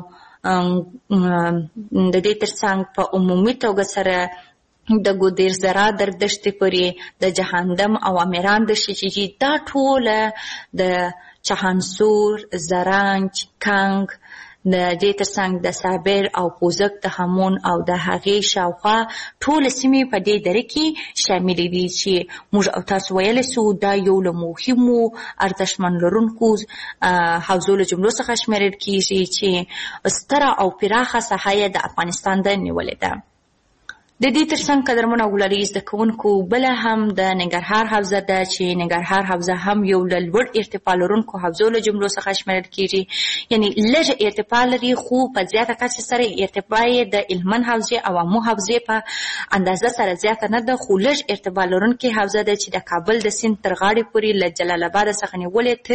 د دې ترڅنګ په عمومي توګه سره د ګودیر زرا در دښتې پورې د جهنم او امیران دښتې چې دا ټوله د چهانسور، زرنج، کنگ د دې ترڅنګ د صابر او خوزک د همون او د هغې شاوخوا ټوله سیمې په دې دره کې شاملې دي چې موږ او تاسو ویلی سو دا یو له مهمو ارزښتمن لرونکو حوزو له جملو څخه شمیرل کېږي چې ستره او پراخه ساحه یې د افغانستان د نیولې ده. د دې ترڅنګ قدرمنو او ګلالي زده کوونکو بله هم د ننګرهار حوزه ده چې ننګرهار حوزه هم یو له لوړ ارتفاع لرونکو حوزو له جملو څخه شمیرل کېږي، یعنې لږه ارتفاع لري خو په زیاته کچه سره ارتفاع یې د هلمند حوزې او امو حوزې په اندازه سره زیاته نه ده، خو لږ ارتفاع لرونکې حوزه ده چې د کابل د سیند تر غاړې پورې له جلال آباد څخه نیولې تر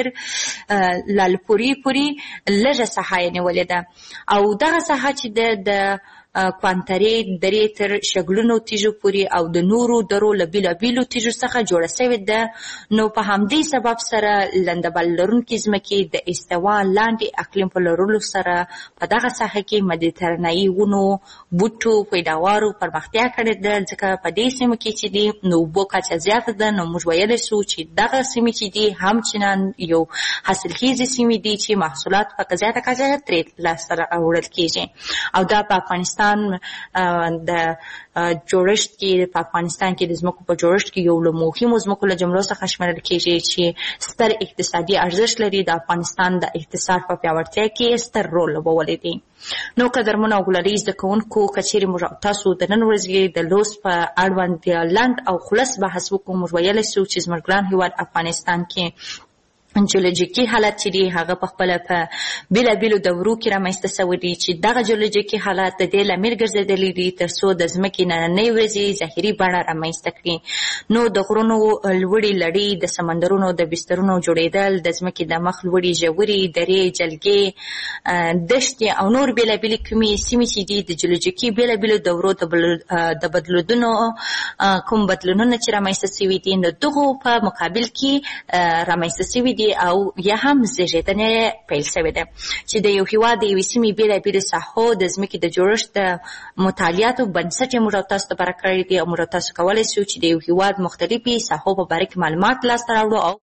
لالپورې پورې لږه ساحه یې نیولې ده. او دغه ساحه چې د کوانترې درې تر شګلونو تیږو پورې او د نورو درو له بېلابېلو تیږو څخه جوړه سوې ده. نو په همدې سبب سره لندبل لرونکي ځمکې د استوا لاندې اقلیم په لرلو سره په دغه ساحه کې مدیترانه‌ایي ونو بوټو پیداوارو پرمختیا کړې ده. ځکه په دې سیمه کې چې دي نو اوبو کچه زیاته ده، نو موږ ویلی سو چې دغه سیمې چې دي همچنان یو حاصلخیزې سیمې دي چې محصولات په زیاته کچه ترې لاسته راوړل کېږي. او دا په افغانستان د جوړښت کې په افغانستان کې د ځمکو په جوړښت کې یو له مهمو ځمکو له جملو څخه شمېرل کېږي چې ستر اقتصادي ارزښت لري. د افغانستان د اقتصاد په پیاوړتیا کې ستر رول لوبولی دی. نو قدرمنو او ګلالي زده کوونکو که چیرې موږ تاسو د نن ورځې د لوست په اړوند لنډ او خلص بحث وکړو، موږ ویلی سو چې زموږ ګران هېواد افغانستان کې جیولوژیکي حالت چې دی هغه په خپله په بېلابېلو دورو کې رامنځته سوی دی چې دغه جیولوژیکي حالت د دې لامل ګرځېدلی دي تر څو د ځمکې نننۍ ورځې ظاهري بڼه رامنځته کړي. نو د غرونو لوړې لړۍ، د سمندرونو د بسترونو جوړېدل، د ځمکې د مخ لوړې ژورې درې، جلګې، دښتې او نور بېلابېلې کومې سیمې چې دي د جیولوژیکي بېلابېلو دورو د بدلونونو کوم بدلونونه چې رامنځته سوي دي نو دغو په مقابل کې رامنځته سوي دي او یا هم زیږېدنې پیل سوې ده چې د یو هېواد د یوې سیمې بېلابېلو ساحو د ځمکې د جوړښت د مطالعاتو بنسټ یې موږ او تاسو ته پاره کړی دی او موږ او تاسو کولی سو چې د یو هېواد مختلفې ساحو په باره کې معلومات لاسته راوړو او